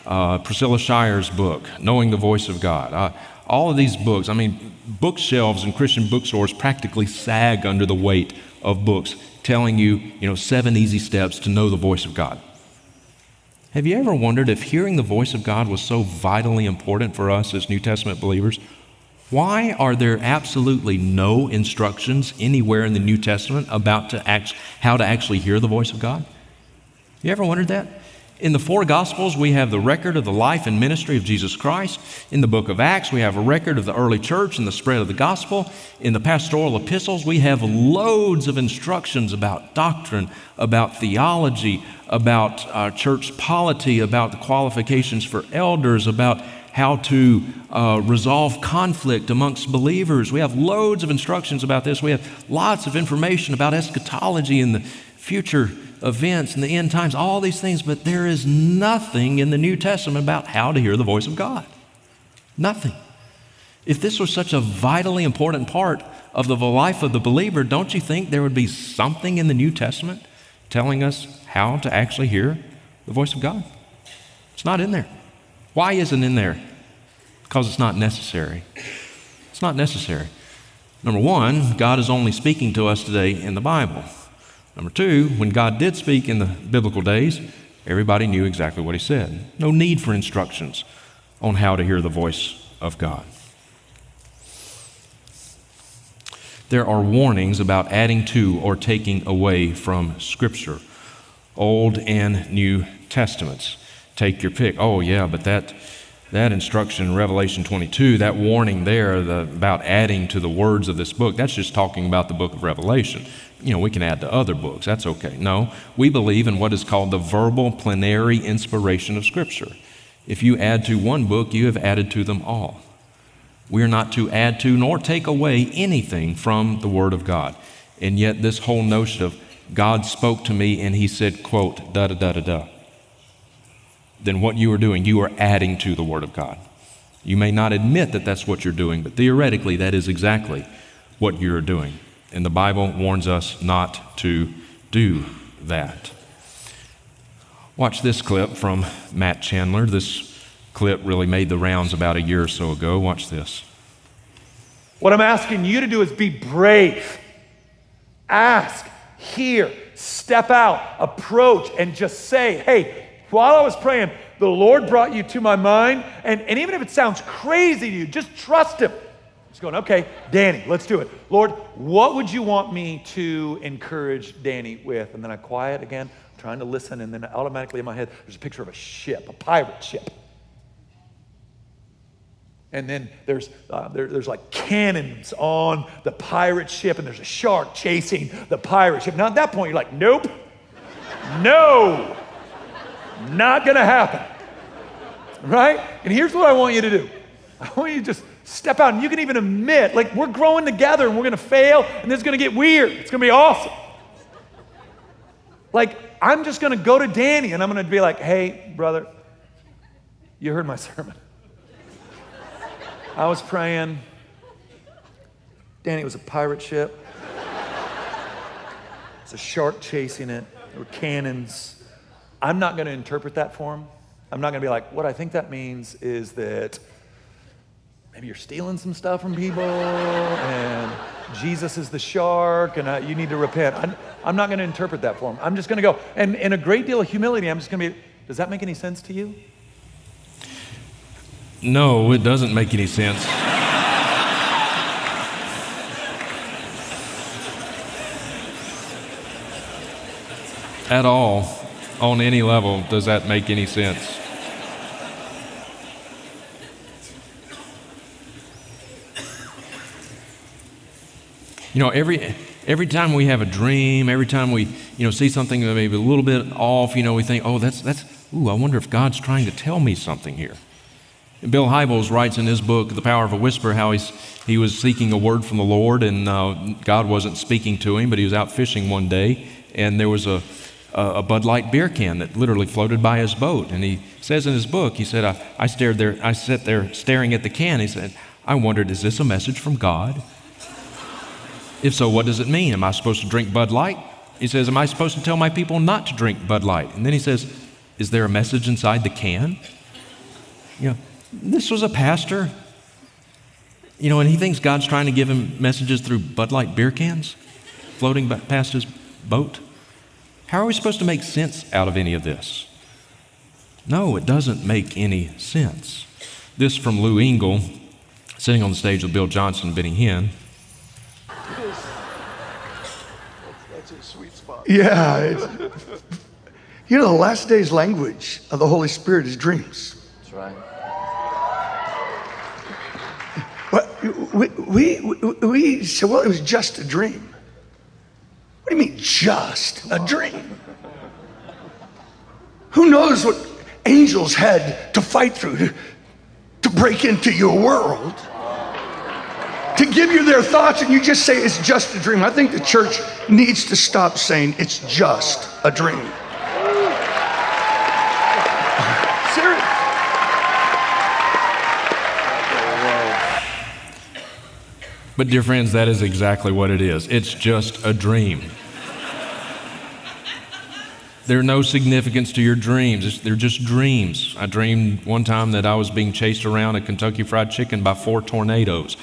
uh, Priscilla Shire's book, Knowing the Voice of God. Uh, all of these books, I mean, bookshelves in Christian bookstores practically sag under the weight of books telling you, you know, seven easy steps to know the voice of God. Have you ever wondered if hearing the voice of God was so vitally important for us as New Testament believers? Why are there absolutely no instructions anywhere in the New Testament about to act, how to actually hear the voice of God? You ever wondered that? In the four Gospels, we have the record of the life and ministry of Jesus Christ. In the book of Acts, we have a record of the early church and the spread of the gospel. In the pastoral epistles, we have loads of instructions about doctrine, about theology, about uh, church polity, about the qualifications for elders, about how to uh, resolve conflict amongst believers. We have loads of instructions about this. We have lots of information about eschatology and the future events and the end times, all these things, but there is nothing in the New Testament about how to hear the voice of God. Nothing. If this was such a vitally important part of the life of the believer, don't you think there would be something in the New Testament telling us how to actually hear the voice of God? It's not in there. Why isn't it in there? Because it's not necessary. It's not necessary. Number one, God is only speaking to us today in the Bible. Number two, when God did speak in the biblical days, everybody knew exactly what he said. No need for instructions on how to hear the voice of God. There are warnings about adding to or taking away from Scripture, Old and New Testaments. Take your pick. Oh yeah, but that that instruction in Revelation twenty-two, that warning there the, about adding to the words of this book, that's just talking about the book of Revelation. You know, we can add to other books. That's okay. No, we believe in what is called the verbal plenary inspiration of Scripture. If you add to one book, you have added to them all. We are not to add to nor take away anything from the Word of God. And yet this whole notion of God spoke to me and he said, quote, da-da-da-da-da. Then what you are doing, you are adding to the Word of God. You may not admit that that's what you're doing, but theoretically that is exactly what you're doing. And the Bible warns us not to do that. Watch this clip from Matt Chandler. This clip really made the rounds about a year or so ago. Watch this. What I'm asking you to do is be brave. Ask, hear, step out, approach, and just say, hey, while I was praying, the Lord brought you to my mind, and, and even if it sounds crazy to you, just trust him. Just going, okay, Danny, let's do it. Lord, what would you want me to encourage Danny with? And then I quiet again, trying to listen, and then automatically in my head, there's a picture of a ship, a pirate ship. And then there's uh, there, there's like cannons on the pirate ship, and there's a shark chasing the pirate ship. Now at that point, you're like, nope, no, not gonna happen, right? And here's what I want you to do. I want you to just step out, and you can even admit, like, we're growing together, and we're gonna fail, and this is gonna get weird. It's gonna be awesome. Like, I'm just gonna go to Danny, and I'm gonna be like, hey, brother, you heard my sermon. I was praying. Danny, it was a pirate ship. It's a shark chasing it. There were cannons. I'm not going to interpret that for him. I'm not going to be like, what I think that means is that maybe you're stealing some stuff from people and Jesus is the shark and I, you need to repent. I'm, I'm not going to interpret that for him. I'm just going to go. And in a great deal of humility, I'm just going to be, does that make any sense to you? No, it doesn't make any sense. At all, on any level, does that make any sense? You know, every every time we have a dream, every time we, you know, see something that may be a little bit off, you know, we think, oh, that's that's. Ooh, I wonder if God's trying to tell me something here. Bill Hybels writes in his book, The Power of a Whisper, how he's, he was seeking a word from the Lord, and uh, God wasn't speaking to him, but he was out fishing one day, and there was a, a, a Bud Light beer can that literally floated by his boat. And he says in his book, he said, I, I stared there, I sat there staring at the can. He said, I wondered, is this a message from God? If so, what does it mean? Am I supposed to drink Bud Light? He says, am I supposed to tell my people not to drink Bud Light? And then he says, is there a message inside the can? You know, this was a pastor, you know, and he thinks God's trying to give him messages through Bud Light beer cans floating past his boat. How are we supposed to make sense out of any of this? No, it doesn't make any sense. This from Lou Engle, sitting on the stage with Bill Johnson and Benny Hinn. That's a sweet spot. Yeah. It's, you know, the last days language of the Holy Spirit is dreams. That's right. Well, we, we, we, we said, well, it was just a dream. What do you mean, just a dream? Who knows what angels had to fight through to, to break into your world, to give you their thoughts, and you just say it's just a dream. I think the church needs to stop saying it's just a dream. Serious. But dear friends, that is exactly what it is. It's just a dream. There's no significance to your dreams. It's, they're just dreams. I dreamed one time that I was being chased around at Kentucky Fried Chicken by four tornadoes.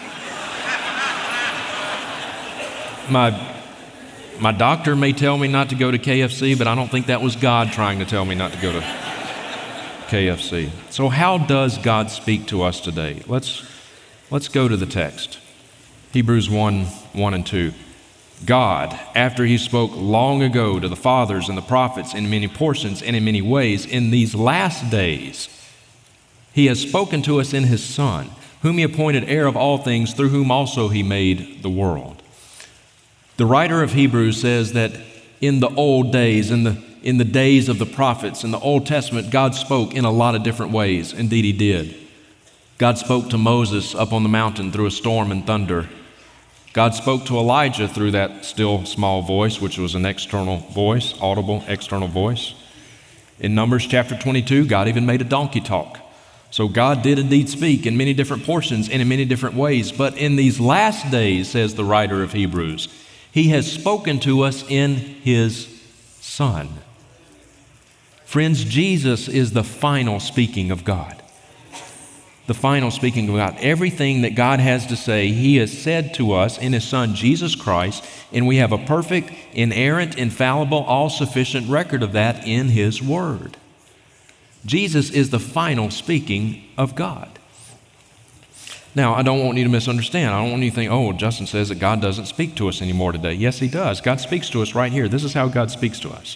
My, my doctor may tell me not to go to K F C, but I don't think that was God trying to tell me not to go to K F C. So how does God speak to us today? Let's, let's go to the text. Hebrews one, one and two. God, after he spoke long ago to the fathers and the prophets in many portions and in many ways, in these last days, he has spoken to us in his Son, whom he appointed heir of all things, through whom also he made the world. The writer of Hebrews says that in the old days, in the, in the days of the prophets, in the Old Testament, God spoke in a lot of different ways. Indeed, he did. God spoke to Moses up on the mountain through a storm and thunder. God spoke to Elijah through that still small voice, which was an external voice, audible external voice. In Numbers chapter twenty-two, God even made a donkey talk. So God did indeed speak in many different portions and in many different ways. But in these last days, says the writer of Hebrews, he has spoken to us in his Son. Friends, Jesus is the final speaking of God. The final speaking of God. Everything that God has to say, he has said to us in his Son, Jesus Christ, and we have a perfect, inerrant, infallible, all-sufficient record of that in his Word. Jesus is the final speaking of God. Now, I don't want you to misunderstand. I don't want you to think, oh, Justin says that God doesn't speak to us anymore today. Yes, he does. God speaks to us right here. This is how God speaks to us.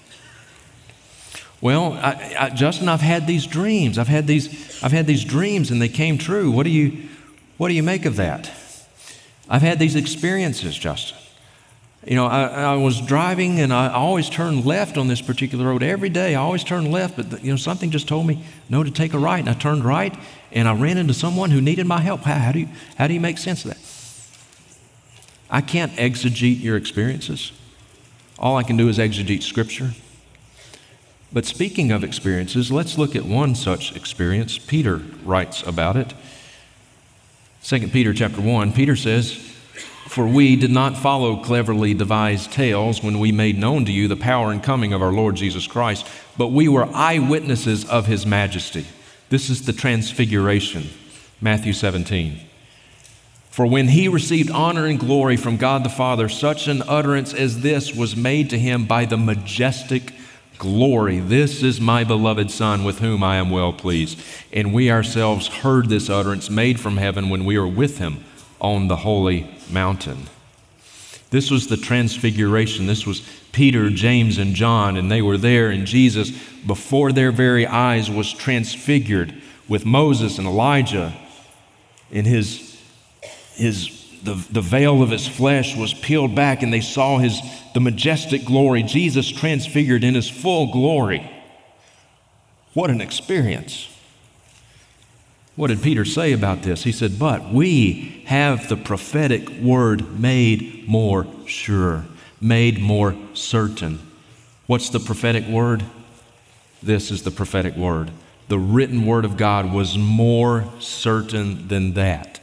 Well, I, I, Justin, I've had these dreams. I've had these, I've had these dreams and they came true. What do you, what do you make of that? I've had these experiences, Justin. You know, I, I was driving and I always turn left on this particular road every day. I always turn left, but the, you know, something just told me no to take a right, and I turned right, and I ran into someone who needed my help. How, how do you, how do you make sense of that? I can't exegete your experiences. All I can do is exegete Scripture. But speaking of experiences, let's look at one such experience. Peter writes about it. Second Peter chapter one, Peter says, "For we did not follow cleverly devised tales when we made known to you the power and coming of our Lord Jesus Christ, but we were eyewitnesses of his majesty." This is the transfiguration, Matthew seventeen. "For when he received honor and glory from God the Father, such an utterance as this was made to him by the majestic glory. This is my beloved Son, with whom I am well pleased. And we ourselves heard this utterance made from heaven when we were with him on the holy mountain." This was the transfiguration. This was Peter, James, and John, and they were there, and Jesus, before their very eyes, was transfigured with Moses and Elijah. In his, his the, the veil of his flesh was peeled back, and they saw his the majestic glory, Jesus transfigured in his full glory. What an experience. What did Peter say about this? He said, "But we have the prophetic word made more sure, made more certain." What's the prophetic word? This is the prophetic word. The written word of God was more certain than that.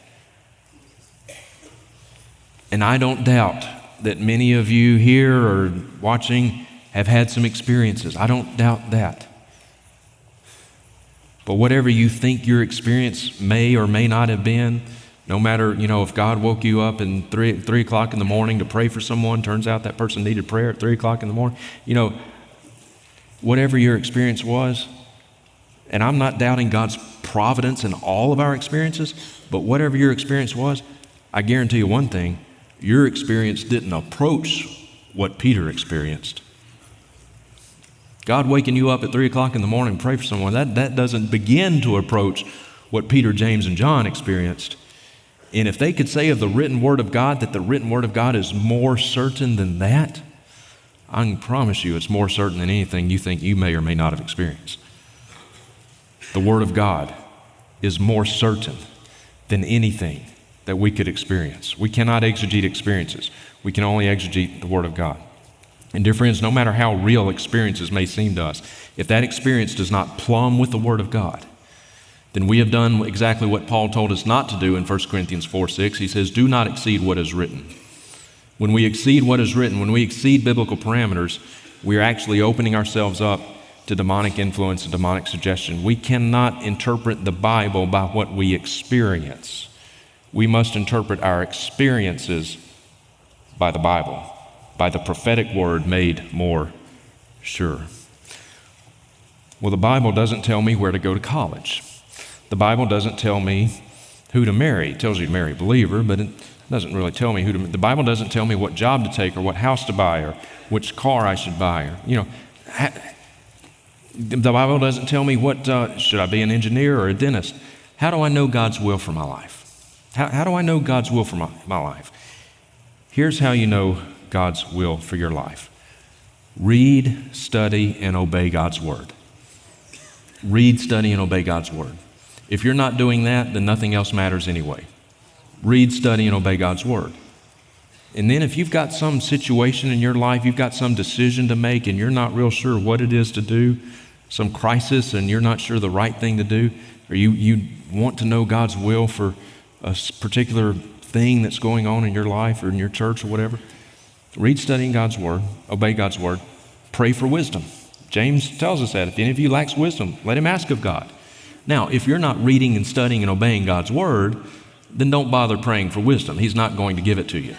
And I don't doubt that many of you here or watching have had some experiences. I don't doubt that. But whatever you think your experience may or may not have been, no matter, you know, if God woke you up in three, three o'clock in the morning to pray for someone, turns out that person needed prayer at three o'clock in the morning, you know, whatever your experience was, and I'm not doubting God's providence in all of our experiences, but whatever your experience was, I guarantee you one thing, your experience didn't approach what Peter experienced. God waking you up at three o'clock in the morning to pray for someone, that, that doesn't begin to approach what Peter, James, and John experienced. And if they could say of the written word of God that the written word of God is more certain than that, I can promise you it's more certain than anything you think you may or may not have experienced. The word of God is more certain than anything that we could experience. We cannot exegete experiences. We can only exegete the word of God. And dear friends, no matter how real experiences may seem to us, if that experience does not plumb with the word of God, then we have done exactly what Paul told us not to do in First Corinthians four six. He says, do not exceed what is written. When we exceed what is written, when we exceed biblical parameters, we are actually opening ourselves up to demonic influence and demonic suggestion. We cannot interpret the Bible by what we experience. We must interpret our experiences by the Bible, by the prophetic word made more sure. Well, the Bible doesn't tell me where to go to college. The Bible doesn't tell me who to marry. It tells you to marry a believer, but it doesn't really tell me who to. The Bible doesn't tell me what job to take or what house to buy or which car I should buy. Or, you know, ha, the Bible doesn't tell me what, uh, should I be an engineer or a dentist? How do I know God's will for my life? How, how do I know God's will for my, my life? Here's how you know God's will for your life. Read, study, and obey God's word. Read, study, and obey God's word. If you're not doing that, then nothing else matters anyway. Read, study, and obey God's word. And then if you've got some situation in your life, you've got some decision to make and you're not real sure what it is to do, some crisis and you're not sure the right thing to do, or you, you want to know God's will for a particular thing that's going on in your life or in your church or whatever, read, study God's word, obey God's word, pray for wisdom. James tells us that if any of you lacks wisdom, let him ask of God. Now, if you're not reading and studying and obeying God's word, then don't bother praying for wisdom. He's not going to give it to you.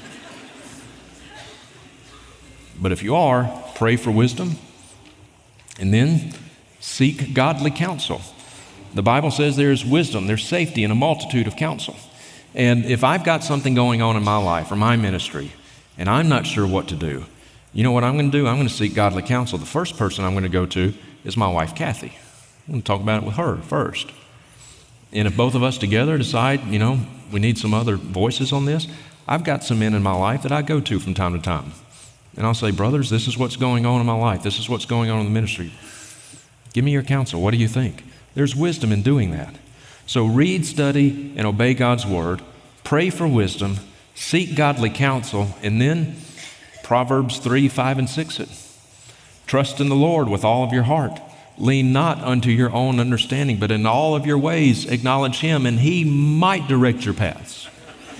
But if you are, pray for wisdom and then seek godly counsel. The Bible says there's wisdom, there's safety in a multitude of counsel. And if I've got something going on in my life or my ministry and I'm not sure what to do, you know what I'm going to do? I'm going to seek godly counsel. The first person I'm going to go to is my wife, Kathy. I'm going to talk about it with her first. And if both of us together decide, you know, we need some other voices on this, I've got some men in my life that I go to from time to time. And I'll say, brothers, this is what's going on in my life. This is what's going on in the ministry. Give me your counsel. What do you think? There's wisdom in doing that. So read, study, and obey God's word. Pray for wisdom. Seek godly counsel. And then Proverbs three, five, and six it. Trust in the Lord with all of your heart. Lean not unto your own understanding, but in all of your ways acknowledge him, and he might direct your paths.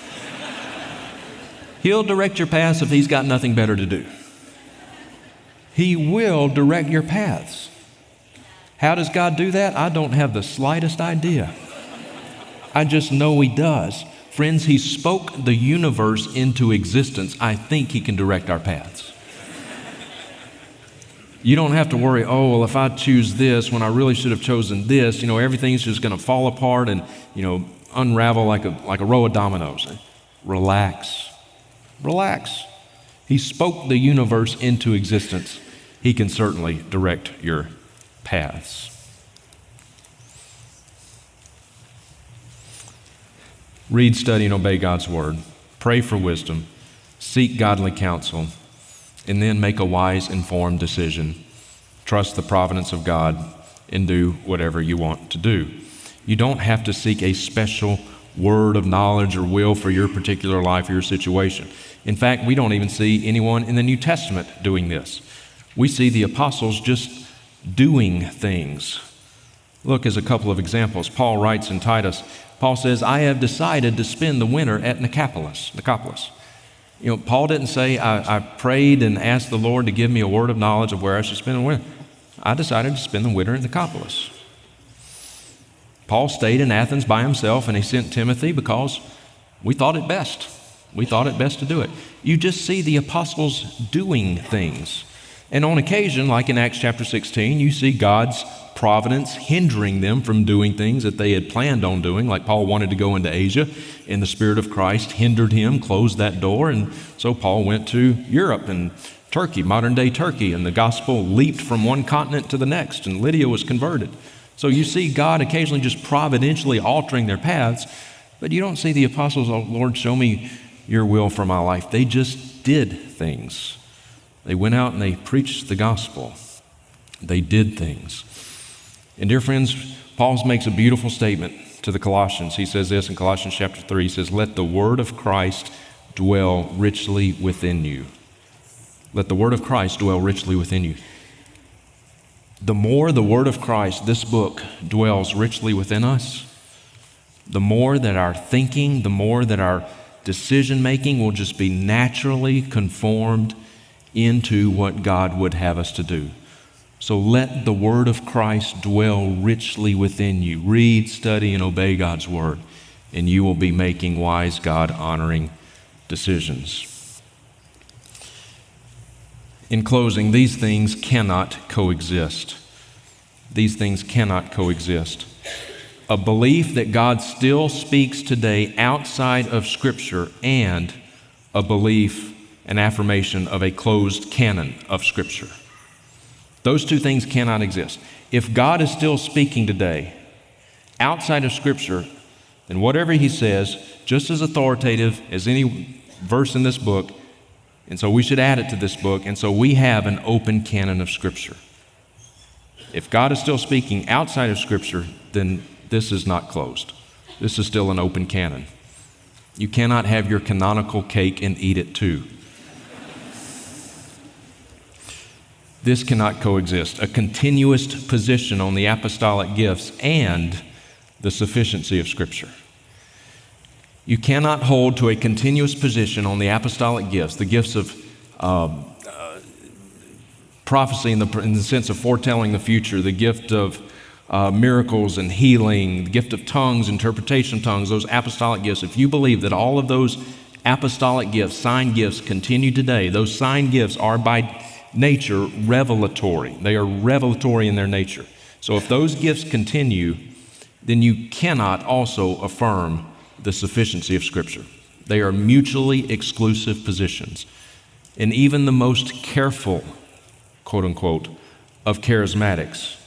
He'll direct your paths if he's got nothing better to do. He will direct your paths. How does God do that? I don't have the slightest idea. I just know he does. Friends, he spoke the universe into existence. I think he can direct our paths. You don't have to worry, oh, well, if I choose this when I really should have chosen this, you know, everything's just going to fall apart and, you know, unravel like a, like a row of dominoes. Relax. Relax. He spoke the universe into existence. He can certainly direct your paths. Read, study, and obey God's word. Pray for wisdom. Seek godly counsel. And then make a wise, informed decision. Trust the providence of God and do whatever you want to do. You don't have to seek a special word of knowledge or will for your particular life or your situation. In fact, we don't even see anyone in the New Testament doing this. We see the apostles just doing things. Look as a couple of examples. Paul writes in Titus, Paul says, I have decided to spend the winter at Nicopolis. Nicopolis. You know, Paul didn't say, I, I prayed and asked the Lord to give me a word of knowledge of where I should spend the winter. I decided to spend the winter in Nicopolis. Paul stayed in Athens by himself, and he sent Timothy because we thought it best. We thought it best to do it. You just see the apostles doing things. And on occasion, like in Acts chapter sixteen, you see God's providence hindering them from doing things that they had planned on doing, like Paul wanted to go into Asia, and the Spirit of Christ hindered him, closed that door, and so Paul went to Europe and Turkey, modern-day Turkey, and the gospel leaped from one continent to the next, and Lydia was converted. So you see God occasionally just providentially altering their paths, but you don't see the apostles, oh, Lord, show me your will for my life. They just did things. They went out and they preached the gospel. They did things. And dear friends, Paul makes a beautiful statement to the Colossians. He says this in Colossians chapter three. He says, let the word of Christ dwell richly within you. Let the word of Christ dwell richly within you. The more the word of Christ, this book, dwells richly within us, the more that our thinking, the more that our decision making will just be naturally conformed into what God would have us to do. So let the word of Christ dwell richly within you. Read, study, and obey God's word, and you will be making wise, God-honoring decisions. In closing, these things cannot coexist. These things cannot coexist. A belief that God still speaks today outside of Scripture and a belief, an affirmation of a closed canon of Scripture. Those two things cannot exist. If God is still speaking today outside of Scripture, then whatever He says, just as authoritative as any verse in this book, and so we should add it to this book, and so we have an open canon of Scripture. If God is still speaking outside of Scripture, then this is not closed. This is still an open canon. You cannot have your canonical cake and eat it too. This cannot coexist. A continuous position on the apostolic gifts and the sufficiency of Scripture. You cannot hold to a continuous position on the apostolic gifts, the gifts of um, uh, prophecy in the, in the sense of foretelling the future, the gift of uh, miracles and healing, the gift of tongues, interpretation of tongues, those apostolic gifts. If you believe that all of those apostolic gifts, sign gifts, continue today, those sign gifts are by nature revelatory. They are revelatory in their nature. So if those gifts continue, then you cannot also affirm the sufficiency of Scripture. They are mutually exclusive positions. And even the most careful, quote unquote, of charismatics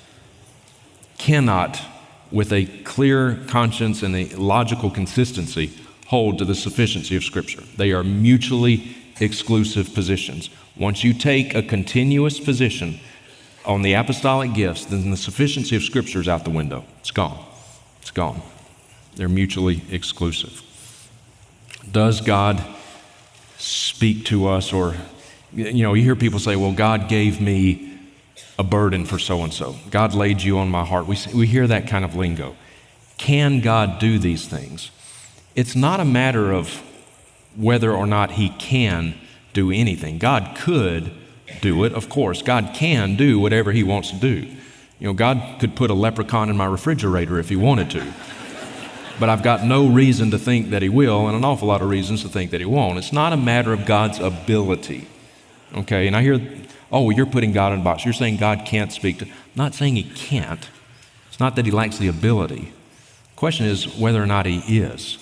cannot, with a clear conscience and a logical consistency, hold to the sufficiency of Scripture. They are mutually exclusive positions. Once you take a continuous position on the apostolic gifts, then the sufficiency of Scripture is out the window. It's gone. It's gone. They're mutually exclusive. Does God speak to us? Or, you know, you hear people say, well, God gave me a burden for so-and-so. God laid you on my heart. We, we hear that kind of lingo. Can God do these things? It's not a matter of whether or not He can do anything. God could do it, of course. God can do whatever He wants to do. You know, God could put a leprechaun in my refrigerator if He wanted to. But I've got no reason to think that He will, and an awful lot of reasons to think that He won't. It's not a matter of God's ability. Okay, and I hear, oh, well, you're putting God in a box. You're saying God can't speak to. I'm not saying He can't. It's not that He lacks the ability. The question is whether or not He is.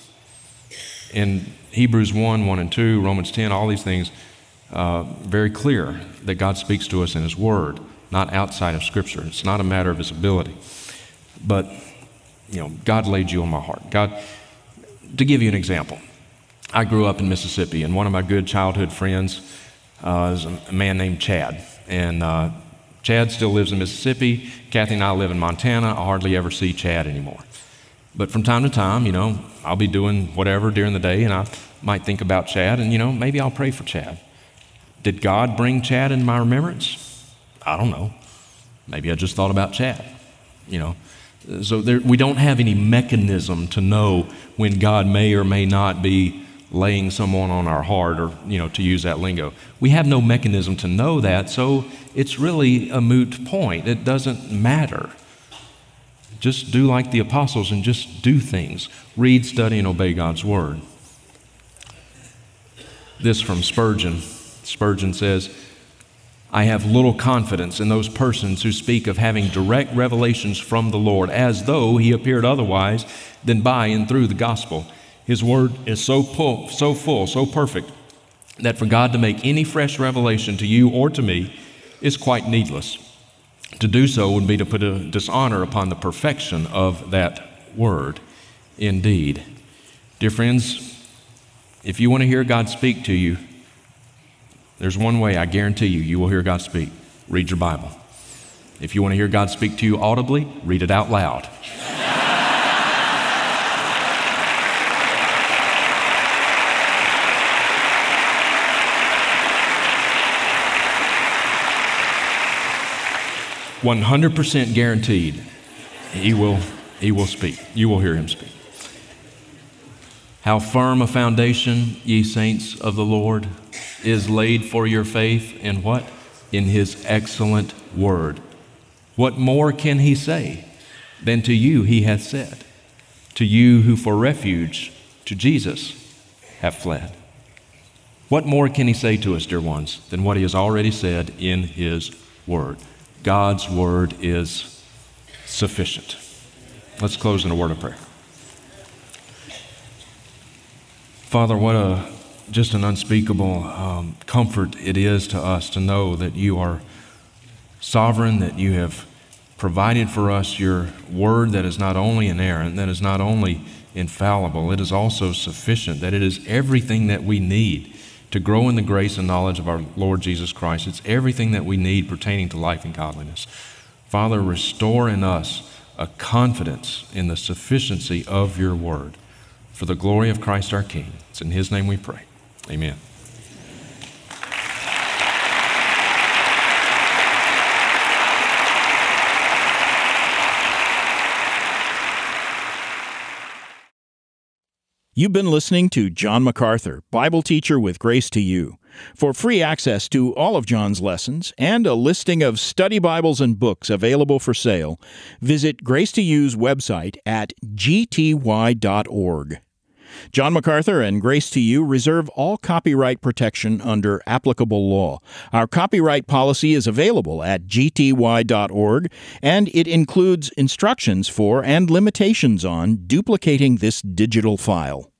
In Hebrews one, one and two, Romans ten, all these things, uh, very clear that God speaks to us in His Word, not outside of Scripture. It's not a matter of His ability. But you know, God laid you on my heart. God, to give you an example, I grew up in Mississippi, and one of my good childhood friends uh, is a man named Chad. And uh, Chad still lives in Mississippi. Kathy and I live in Montana. I hardly ever see Chad anymore. But from time to time, you know, I'll be doing whatever during the day, and I might think about Chad, and, you know, maybe I'll pray for Chad. Did God bring Chad into my remembrance? I don't know. Maybe I just thought about Chad, you know. So there, we don't have any mechanism to know when God may or may not be laying someone on our heart, or, you know, to use that lingo. We have no mechanism to know that, so it's really a moot point. It doesn't matter. Just do like the apostles and just do things. Read, study, and obey God's word. This from Spurgeon. Spurgeon says, I have little confidence in those persons who speak of having direct revelations from the Lord, as though he appeared otherwise than by and through the gospel. His word is so full, so full, so perfect, that for God to make any fresh revelation to you or to me is quite needless. To do so would be to put a dishonor upon the perfection of that word. Indeed. Dear friends, if you want to hear God speak to you, there's one way I guarantee you, you will hear God speak. Read your Bible. If you want to hear God speak to you audibly, read it out loud. one hundred percent guaranteed, he will, he will speak. You will hear him speak. How firm a foundation, ye saints of the Lord, is laid for your faith in what? In his excellent word. What more can he say than to you he hath said, to you who for refuge to Jesus have fled? What more can he say to us, dear ones, than what he has already said in his word? God's word is sufficient. Let's close in a word of prayer. Father, what a just an unspeakable um, comfort it is to us to know that you are sovereign, that you have provided for us your word that is not only inerrant, that is not only infallible, it is also sufficient, that it is everything that we need to grow in the grace and knowledge of our Lord Jesus Christ. It's everything that we need pertaining to life and godliness. Father, restore in us a confidence in the sufficiency of your word for the glory of Christ our King. It's in his name we pray. Amen. You've been listening to John MacArthur, Bible teacher with Grace to You. For free access to all of John's lessons and a listing of study Bibles and books available for sale, visit Grace to You's website at g t y dot org. John MacArthur and Grace to You reserve all copyright protection under applicable law. Our copyright policy is available at g t y dot org, and it includes instructions for and limitations on duplicating this digital file.